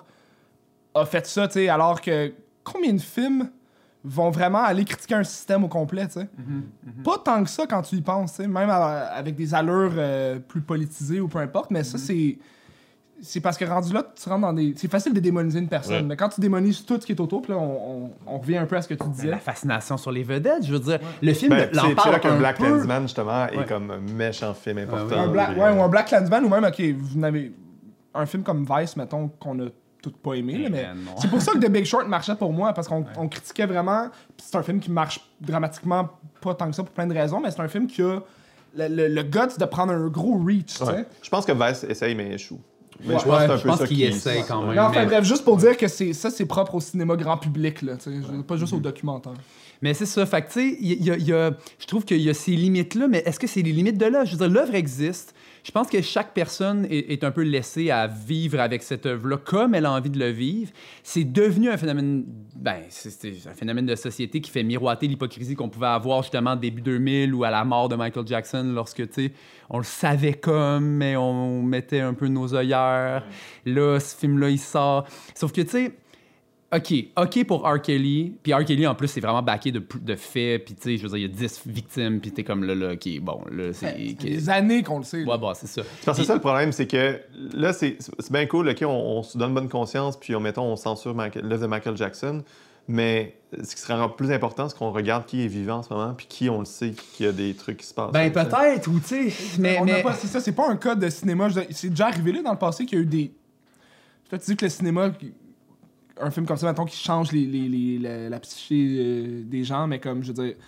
a fait ça, tu sais, alors que combien de films vont vraiment aller critiquer un système au complet, tu sais. Mm-hmm, mm-hmm. Pas tant que ça quand tu y penses, tu sais, même à, avec des allures euh, plus politisées ou peu importe, mais mm-hmm. ça, c'est... c'est parce que rendu là, tu rentres dans des... C'est facile de démoniser une personne, ouais. mais quand tu démonises tout ce qui est autour, puis là, on, on, on revient un peu à ce que tu disais. Ben, la fascination sur les vedettes, je veux dire, ouais. le film ben, l'en parle là qu'un un Black peu... Klansman, justement, ouais. est comme un méchant film important. Ouais, un Black, ouais, ou un Black Klansman, ou même, OK, vous n'avez... Un film comme Vice, mettons, qu'on a tout pas aimé, là, mais c'est pour ça que The Big Short marchait pour moi, parce qu'on ouais. on critiquait vraiment... C'est un film qui marche dramatiquement pas tant que ça pour plein de raisons, mais c'est un film qui a le, le, le guts de prendre un gros reach, ouais. tu sais. Je pense que Vice essaye, mais échoue. Mais ouais, je pense, ouais, que un je peu pense ça qu'il essaye quand même. Non, enfin mais... bref, juste pour dire que c'est, ça, c'est propre au cinéma grand public, là, ouais. pas juste au documentaire. Mais c'est ça, fait que tu sais, y, y, y a, je trouve qu'il y a ces limites-là, mais est-ce que c'est les limites de là? Je veux dire, l'œuvre existe. Je pense que chaque personne est, est un peu laissée à vivre avec cette œuvre-là comme elle a envie de le vivre. C'est devenu un phénomène, ben, c'est, c'est un phénomène de société qui fait miroiter l'hypocrisie qu'on pouvait avoir justement début deux mille ou à la mort de Michael Jackson lorsque, tu sais, on le savait comme, mais on mettait un peu nos œillères. Là, ce film-là, il sort. Sauf que, tu sais, OK, OK pour R. Kelly. Puis R. Kelly, en plus, c'est vraiment backé de, de faits. Puis, tu sais, je veux dire, il y a dix victimes. Puis, t'es comme là, là, OK, bon, là, c'est... Ouais, c'est des années qu'on le sait. Ouais, bon, c'est ça. C'est parce que ça, le problème, c'est que là, c'est, c'est bien cool, OK, on, on se donne bonne conscience, puis, on, mettons, on censure l'œuvre de Michael Jackson. Mais ce qui serait plus important, c'est qu'on regarde qui est vivant en ce moment, puis qui, on le sait, qu'il y a des trucs qui se passent. Ben, peut-être, ou tu sais, mais... On mais... Pas, c'est ça, c'est pas un cas de cinéma. C'est déjà arrivé là dans le passé qu'il y a eu des... Toi, tu dis que le cinéma... Un film comme ça, mettons, qui change les, les, les, la, la psyché euh, des gens, mais comme, je veux dire...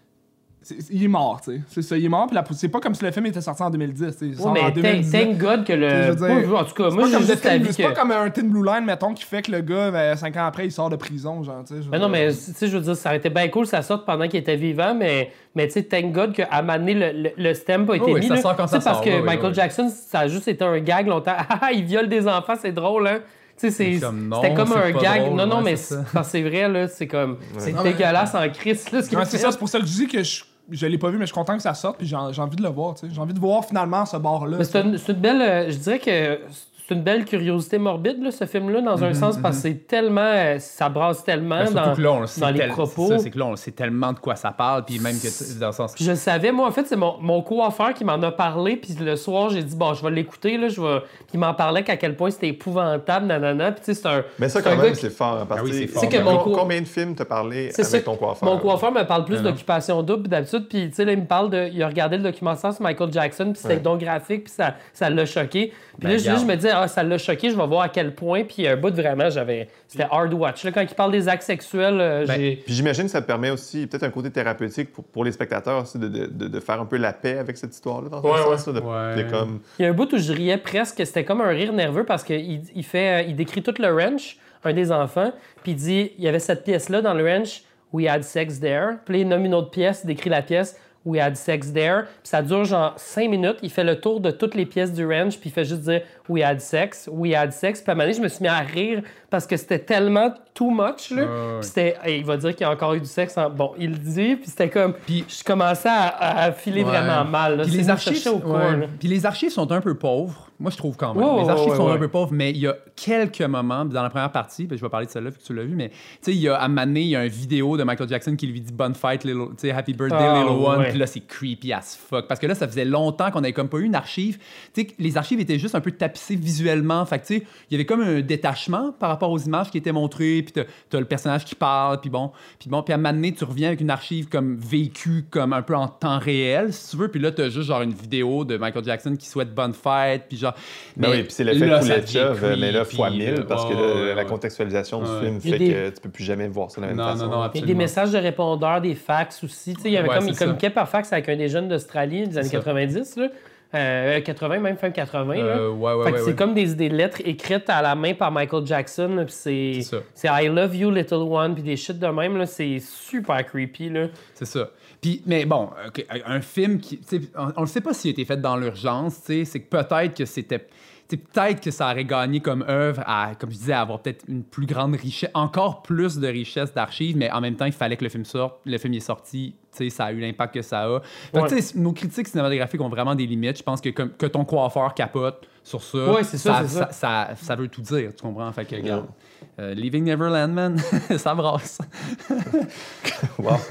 C'est, il est mort, tu sais. C'est ça, il est mort, puis la, c'est pas comme si le film était sorti en deux mille dix, tu sais. Ouais, mais en deux mille dix-neuf. Thank God que le... Dire, en tout cas, moi, j'ai juste la vie C'est que... pas comme un Thin Blue Line, mettons, qui fait que le gars, ben, cinq ans après, il sort de prison, genre, tu sais. Mais non, mais, tu sais, je veux dire, ça aurait été bien cool que ça sorte pendant qu'il était vivant, mais, mais tu sais, thank God qu'à un moment donné, le, le, le stem a été oh, mis, oui, ça là. sort quand ça parce sort, que oui, Michael oui. Jackson, ça a juste été un gag longtemps. Ah, il viole des enfants, c'est drôle, hein? Tu sais, c'est, comme, non, c'était comme c'est un gag. drôle, non, non, ouais, mais c'est, c'est, c'est vrai, là, c'est comme... Ouais. C'est non, dégueulasse mais... en crise, là, ce qu'il ouais, fait. c'est ça, c'est pour ça que je dis que je... Je l'ai pas vu, mais je suis content que ça sorte, puis j'ai, j'ai envie de le voir, tu sais. J'ai envie de voir finalement ce bord-là. Mais c'est, une, c'est une belle... Euh, je dirais que c'est une belle curiosité morbide, là, ce film-là, dans un mm-hmm, sens, parce que c'est tellement... Ça brasse tellement ben, dans, là, on le sait dans les tel... propos. C'est ça, c'est que là, on sait tellement de quoi ça parle, puis même que dans le sens... Je le savais. Moi, en fait, c'est mon, mon coiffeur qui m'en a parlé, puis le soir, j'ai dit, bon, je vais l'écouter, là, je vais... Puis il m'en parlait qu'à quel point c'était épouvantable, nanana, puis tu sais, c'est un... Mais ça, c'est quand un même, qui... c'est fort, parce que... C'est, c'est que mon co... Combien de films t'as parlé c'est avec ça, ton coiffeur? Mon coiffeur me parle plus non. d'Occupation Double d'habitude, puis tu sais, là, il me parle de... Il a regardé le documentaire sur Michael Jackson, puis c'était ouais. donc graphique, puis ça, ça l'a choqué. Puis ben, là, je, je me dis, ah, ça l'a choqué, je vais voir à quel point, puis un bout de vraiment, j'avais... C'était hard watch. Là, quand il parle des actes sexuels, euh, ben, j'ai... Puis j'imagine que ça te permet aussi, peut-être un côté thérapeutique pour, pour les spectateurs aussi, de, de, de, de faire un peu la paix avec cette histoire-là, dans ouais, ce ouais. sens. De, ouais. de comme... Il y a un bout où je riais presque, c'était comme un rire nerveux, parce qu'il il fait, il décrit tout le ranch, un des enfants, puis il dit, il y avait cette pièce-là dans le ranch, We had sex there. Puis il nomme une autre pièce, il décrit la pièce, We had sex there. Puis ça dure genre cinq minutes. Il fait le tour de toutes les pièces du ranch, puis il fait juste dire We had sex, we had sex. Puis à un moment donné, je me suis mis à rire parce que c'était tellement too much, là. Euh, puis c'était, hey, il va dire qu'il y a encore eu du sexe. En... Bon, il le dit, puis c'était comme... Puis je commençais à, à filer ouais. vraiment mal. Là. Puis les archives, au cours, ouais. Puis les archives sont un peu pauvres. Moi, je trouve quand même. Oh, les archives ouais, sont ouais. un peu pauvres, mais il y a quelques moments, dans la première partie, puis je vais parler de celle-là, vu que tu l'as vu, mais tu sais, il y a à un moment donné, il y a une vidéo de Michael Jackson qui lui dit Bonne fête, little, tu sais, Happy Birthday, oh, Little One. Ouais. Puis là, c'est creepy as fuck. Parce que là, ça faisait longtemps qu'on avait comme pas eu une archive. Tu sais, les archives étaient juste un peu tapissées visuellement. Fait que tu sais, il y avait comme un détachement par rapport aux images qui étaient montrées, puis t'as, t'as le personnage qui parle, puis bon. Puis bon, puis à un moment donné, tu reviens avec une archive comme vécue, comme un peu en temps réel, si tu veux. Puis là, t'as juste genre une vidéo de Michael Jackson qui souhaite bonne fête, puis genre. Mais, oui, puis c'est l'effet Kuletchov, mais là, fois mille, parce que là, ouais, ouais, la contextualisation du ouais. film fait des... que tu peux plus jamais voir ça de la même non, façon. Non, non, il y a des messages de répondeurs, des fax aussi. Tu sais, il y avait ouais, comme, il communiquait par fax avec un des jeunes d'Australie des années quatre-vingt-dix, là. Euh, quatre-vingts, même fin quatre-vingts. Euh, là. Ouais, ouais, fait que ouais, c'est ouais. comme des, des lettres écrites à la main par Michael Jackson. Puis c'est, c'est, c'est I love you, little one, puis des shit de même. Là, c'est super creepy. Là. C'est ça. Puis, mais bon, okay, un film qui. On ne sait pas s'il a été fait dans l'urgence. C'est que peut-être que c'était. T'sais, peut-être que ça aurait gagné comme œuvre à, comme je disais, à avoir peut-être une plus grande richesse, encore plus de richesse d'archives, mais en même temps, il fallait que le film sorte. Le film est sorti, ça a eu l'impact que ça a. Fait ouais. que, nos critiques cinématographiques ont vraiment des limites. Je pense que, que, que ton coiffeur capote sur ça, ouais, c'est ça, ça, c'est ça. Ça, ça, ça veut tout dire, tu comprends? Fait que, regarde, euh, Leaving Neverland, man, ça brasse. Wow.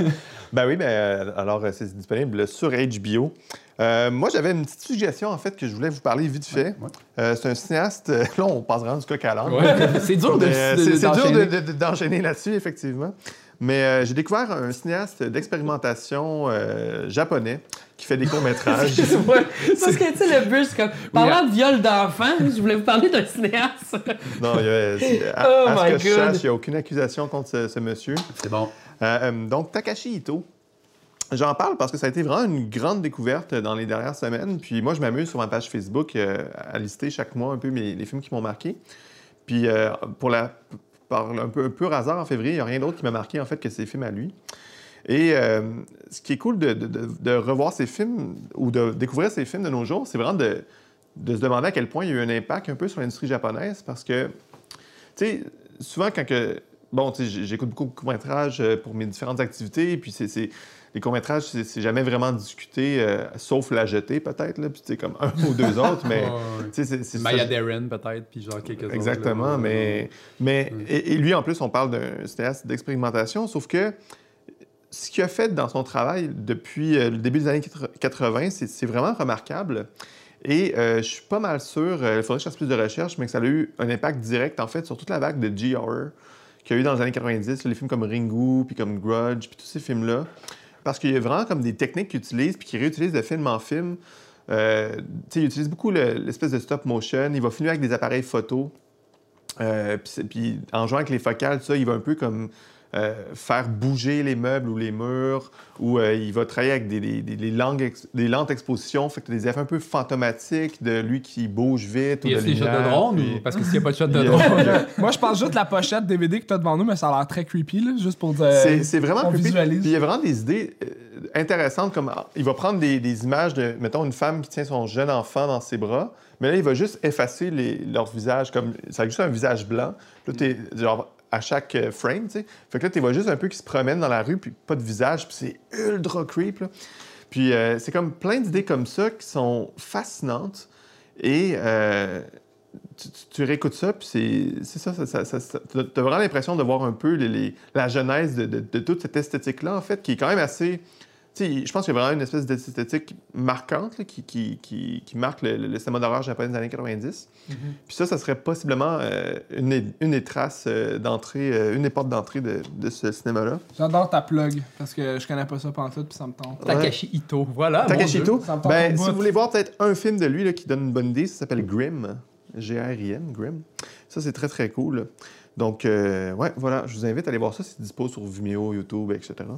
Ben oui, ben, alors c'est disponible sur H B O. Euh, moi, j'avais une petite suggestion, en fait, que je voulais vous parler vite fait. Ouais, ouais. Euh, c'est un cinéaste... Là, on passe vraiment du coq à l'âne. Ouais, c'est dur de, euh, de, c'est, de, c'est d'enchaîner. dur de, de, d'enchaîner là-dessus, effectivement. Mais euh, j'ai découvert un cinéaste d'expérimentation euh, japonais qui fait des courts-métrages. Ouais, parce que, tu sais, le but, c'est comme... Parlant Oui, de viol d'enfants, je voulais vous parler d'un cinéaste. Non, il y a, à, oh à ce my que je God. sache, il n'y a aucune accusation contre ce, ce monsieur. C'est bon. Euh, donc, Takashi Ito. J'en parle parce que ça a été vraiment une grande découverte dans les dernières semaines. Puis moi, je m'amuse sur ma page Facebook euh, à lister chaque mois un peu mes, les films qui m'ont marqué. Puis euh, pour la, par un peu, un peu hasard, en février, il n'y a rien d'autre qui m'a marqué en fait que ces films à lui. Et euh, ce qui est cool de, de, de, de revoir ces films ou de découvrir ces films de nos jours, c'est vraiment de, de se demander à quel point il y a eu un impact un peu sur l'industrie japonaise. Parce que, tu sais, souvent quand que... Bon, tu sais, j'écoute beaucoup de courts-métrages pour mes différentes activités, puis c'est... c'est les courts-métrages, c'est, c'est jamais vraiment discuté, euh, sauf La Jetée, peut-être, là, puis c'est comme un ou deux autres, mais... ouais, c'est, c'est, c'est Maya ça... Deren, peut-être, puis genre quelques autres. Exactement, là, mais... mais mm. et, et lui, en plus, on parle d'un cinéaste d'expérimentation, sauf que ce qu'il a fait dans son travail depuis euh, le début des années quatre-vingts, c'est, c'est vraiment remarquable. Et euh, je suis pas mal sûr, il euh, faudrait que je fasse plus de recherches, mais que ça a eu un impact direct, en fait, sur toute la vague de G-horror qu'il y a eu dans les années quatre-vingt-dix, là, les films comme Ringu, puis comme Grudge, puis tous ces films-là. Parce qu'il y a vraiment comme des techniques qu'ils utilisent, puis qu'ils réutilisent de film en film. Euh, il utilise beaucoup le, l'espèce de stop motion. Il va filmer avec des appareils photo. Euh, puis, puis en jouant avec les focales, tout ça, il va un peu comme euh, faire bouger les meubles ou les murs, ou euh, il va travailler avec des, des, des, des, langues ex, des lentes expositions, fait que des effets un peu fantomatiques de lui qui bouge vite. Il y a des shots de drone, puis... ou... parce que s'il n'y a pas de shot de yeah. drone... Moi, je pense juste de la pochette D V D que tu as devant nous, mais ça a l'air très creepy, là, juste pour dire... C'est, c'est vraiment creepy, visualise. Puis il y a vraiment des idées euh, intéressantes, comme il va prendre des, des images de, mettons, une femme qui tient son jeune enfant dans ses bras, mais là, il va juste effacer les, leur visage, comme ça a juste un visage blanc. Là, t'es genre... à chaque frame, tu sais. Fait que là, tu vois juste un peu qui se promène dans la rue, puis pas de visage, puis c'est ultra creep, là. Puis euh, c'est comme plein d'idées comme ça qui sont fascinantes. Et euh, tu, tu, tu réécoutes ça, puis c'est, c'est ça, ça, ça, ça, ça t'as vraiment l'impression de voir un peu les, les, la genèse de, de, de toute cette esthétique-là, en fait, qui est quand même assez... Tu sais, je pense qu'il y a vraiment une espèce d'esthétique marquante là, qui, qui, qui, qui marque le, le, le cinéma d'horreur japonais des années quatre-vingt-dix. Mm-hmm. Puis ça, ça serait possiblement euh, une, une des traces euh, d'entrée, euh, une des portes d'entrée de, de ce cinéma-là. J'adore ta plug, parce que je connais pas ça pantoute, puis ça me tente. Takashi Ito, voilà. Takashi Ito. Ben, si vous voulez voir peut-être un film de lui là, qui donne une bonne idée, ça s'appelle Grimm. G R I M, Grimm. Ça, c'est très, très cool. Là. Donc, euh, ouais, voilà, je vous invite à aller voir ça. C'est dispo sur Vimeo, YouTube, et cetera.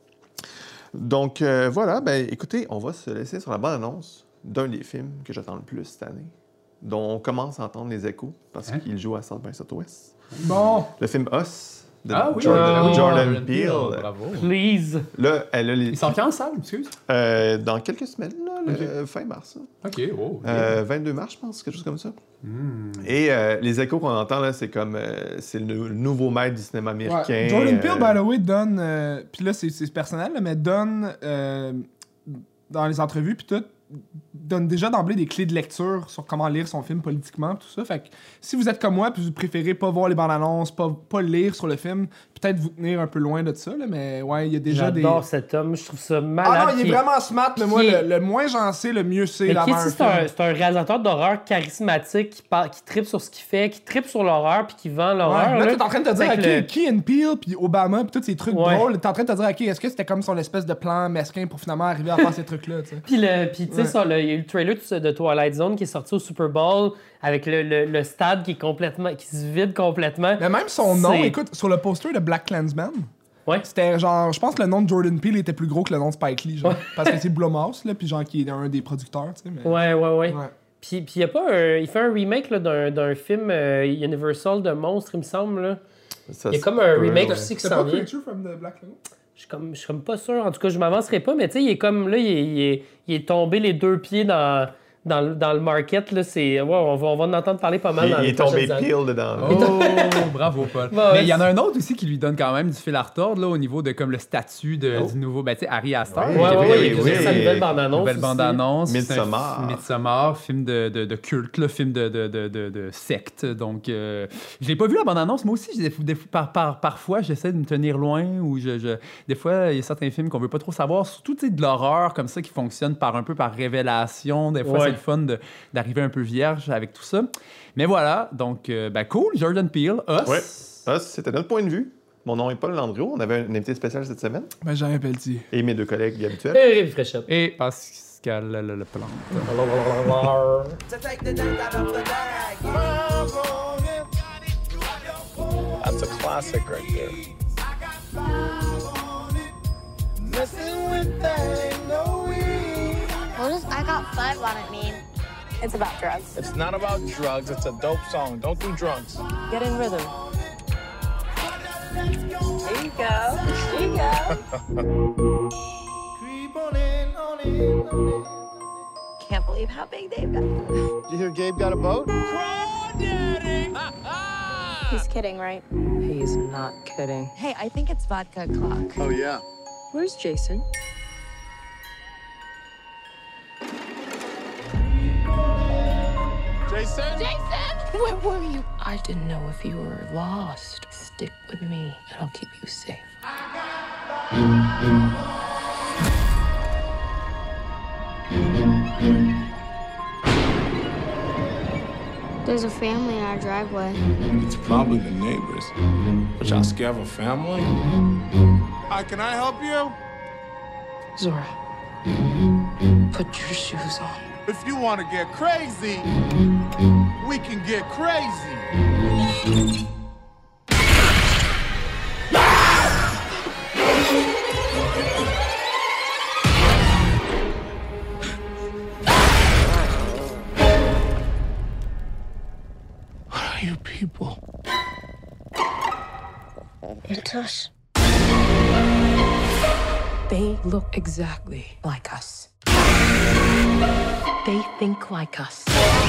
Donc, euh, voilà, ben écoutez, on va se laisser sur la bande-annonce d'un des films que j'attends le plus cette année, dont on commence à entendre les échos, parce hein? qu'il joue à South by Southwest. Bon! Le film Us, de ah, oui. Jordan, oh, Jordan Jordan Peele. Peele. Bravo. Please! Là, elle a les... Il sort quand en salle, excuse? Euh, dans quelques semaines, là, okay. le fin mars. Hein. OK, wow. Euh, vingt-deux mars, je pense, quelque chose comme ça. Mm. Et euh, les échos qu'on entend, là, c'est comme... Euh, c'est le nouveau maître du cinéma américain. Ouais. Jordan Peele, euh... by the way, donne... Euh, puis là, c'est, c'est personnel, là, mais donne... Euh, dans les entrevues, puis tout... donne déjà d'emblée des clés de lecture sur comment lire son film politiquement, tout ça. Fait que si vous êtes comme moi, puis vous préférez pas voir les bandes annonces, pas, pas lire sur le film, peut-être vous tenir un peu loin de ça, là, mais ouais, il y a déjà J'adore des... J'adore cet homme, je trouve ça malade. Ah non, il est qui... vraiment smart, mais moi, est... le, le moins j'en sais, le mieux c'est d'avoir un c'est film. Un, c'est un réalisateur d'horreur charismatique qui, parle, qui trippe sur ce qu'il fait, qui trippe sur l'horreur, puis qui vend l'horreur. Ouais, là, t'es en train de te dire, OK, le... Key and Peele, puis Obama, puis tous ces trucs ouais. drôles, t'es en train de te dire, OK, est-ce que c'était comme son espèce de plan mesquin pour finalement arriver à faire ces trucs-là, tu sais. Puis, le, puis tu sais, ouais. ça, il y a eu le trailer de Twilight Zone qui est sorti au Super Bowl avec le, le, le stade qui est complètement, qui se vide complètement. Mais même son nom, c'est... écoute, sur le poster de Black Klansman, ouais. c'était genre, je pense que le nom de Jordan Peele était plus gros que le nom de Spike Lee, genre, ouais. parce que c'est Blumhouse, là, puis genre qui est un des producteurs, tu sais. Mais... Ouais, ouais, ouais. ouais. Puis, puis il y a pas un, il fait un remake là, d'un, d'un film euh, Universal de monstres, il me semble là. Ça, il y a comme un remake ouais. aussi qui s'en vient. C'est pas Creature from the Black Lagoon? Je suis comme, je suis comme pas sûr. En tout cas, je m'avancerai pas, mais tu sais, il est comme là, il est, il est, il est tombé les deux pieds dans dans, le- dans le market, là, c'est... Ouais, on va, on va en entendre parler pas mal Il, dans il les est tombé prochaines années. pile dedans. là. Oh, bravo, Paul. Bah, ouais, Mais il y en a un autre aussi qui lui donne quand même du fil à retordre là, au niveau de comme le statut de, Oh. du nouveau, ben, tu sais, Harry Astor. Ouais, qui ouais, avait- ouais, il y a oui, juste sa oui. nouvelle bande-annonce. Nouvelle aussi. bande-annonce. Midsommar. C'est un f- Midsommar, film de, de, de culte, là, film de, de, de, de, de secte. Donc, euh, je l'ai pas vu la bande-annonce. Moi aussi, j'ai des, des- par, par, parfois, j'essaie de me tenir loin ou je, je- des fois, il y a certains films qu'on veut pas trop savoir. Surtout, tu sais, de l'horreur comme ça qui fonctionne par un peu par révélation. Des fois, Ouais. c'est le fun de- d'arriver un peu vierge avec tout ça. Mais voilà, donc, euh, ben cool, Jordan Peele, Us. Ouais. Ah, c'était notre point de vue. Mon nom est Paul Landreau. On avait un invité spécial cette semaine. Benjamin Pelletier. Et mes deux collègues habituels. Et Rémi Fréchette. Et Pascal le, le, le Plante. That's a classic right there. What does I got five on it mean? It's about drugs. It's not about drugs. It's a dope song. Don't do drugs. Get in rhythm. There you go. There you go. Can't believe how big they've got. Did you hear Gabe got a boat? He's kidding, right? He's not kidding. Hey, I think it's vodka o'clock. Oh, yeah. Where's Jason? Jason? Where were you? I didn't know if you were lost. Stick with me, and I'll keep you safe. There's a family in our driveway. It's probably the neighbors. But y'all scared of a family? Hi, can I help you? Zora, put your shoes on. If you want to get crazy, we can get crazy. What are you people? It's us. They look exactly like us. They think like us.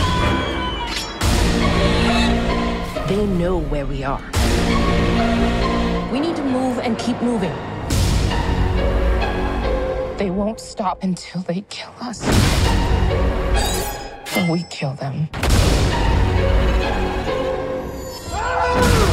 They know where we are. We need to move and keep moving. They won't stop until they kill us. Or we kill them. Ah!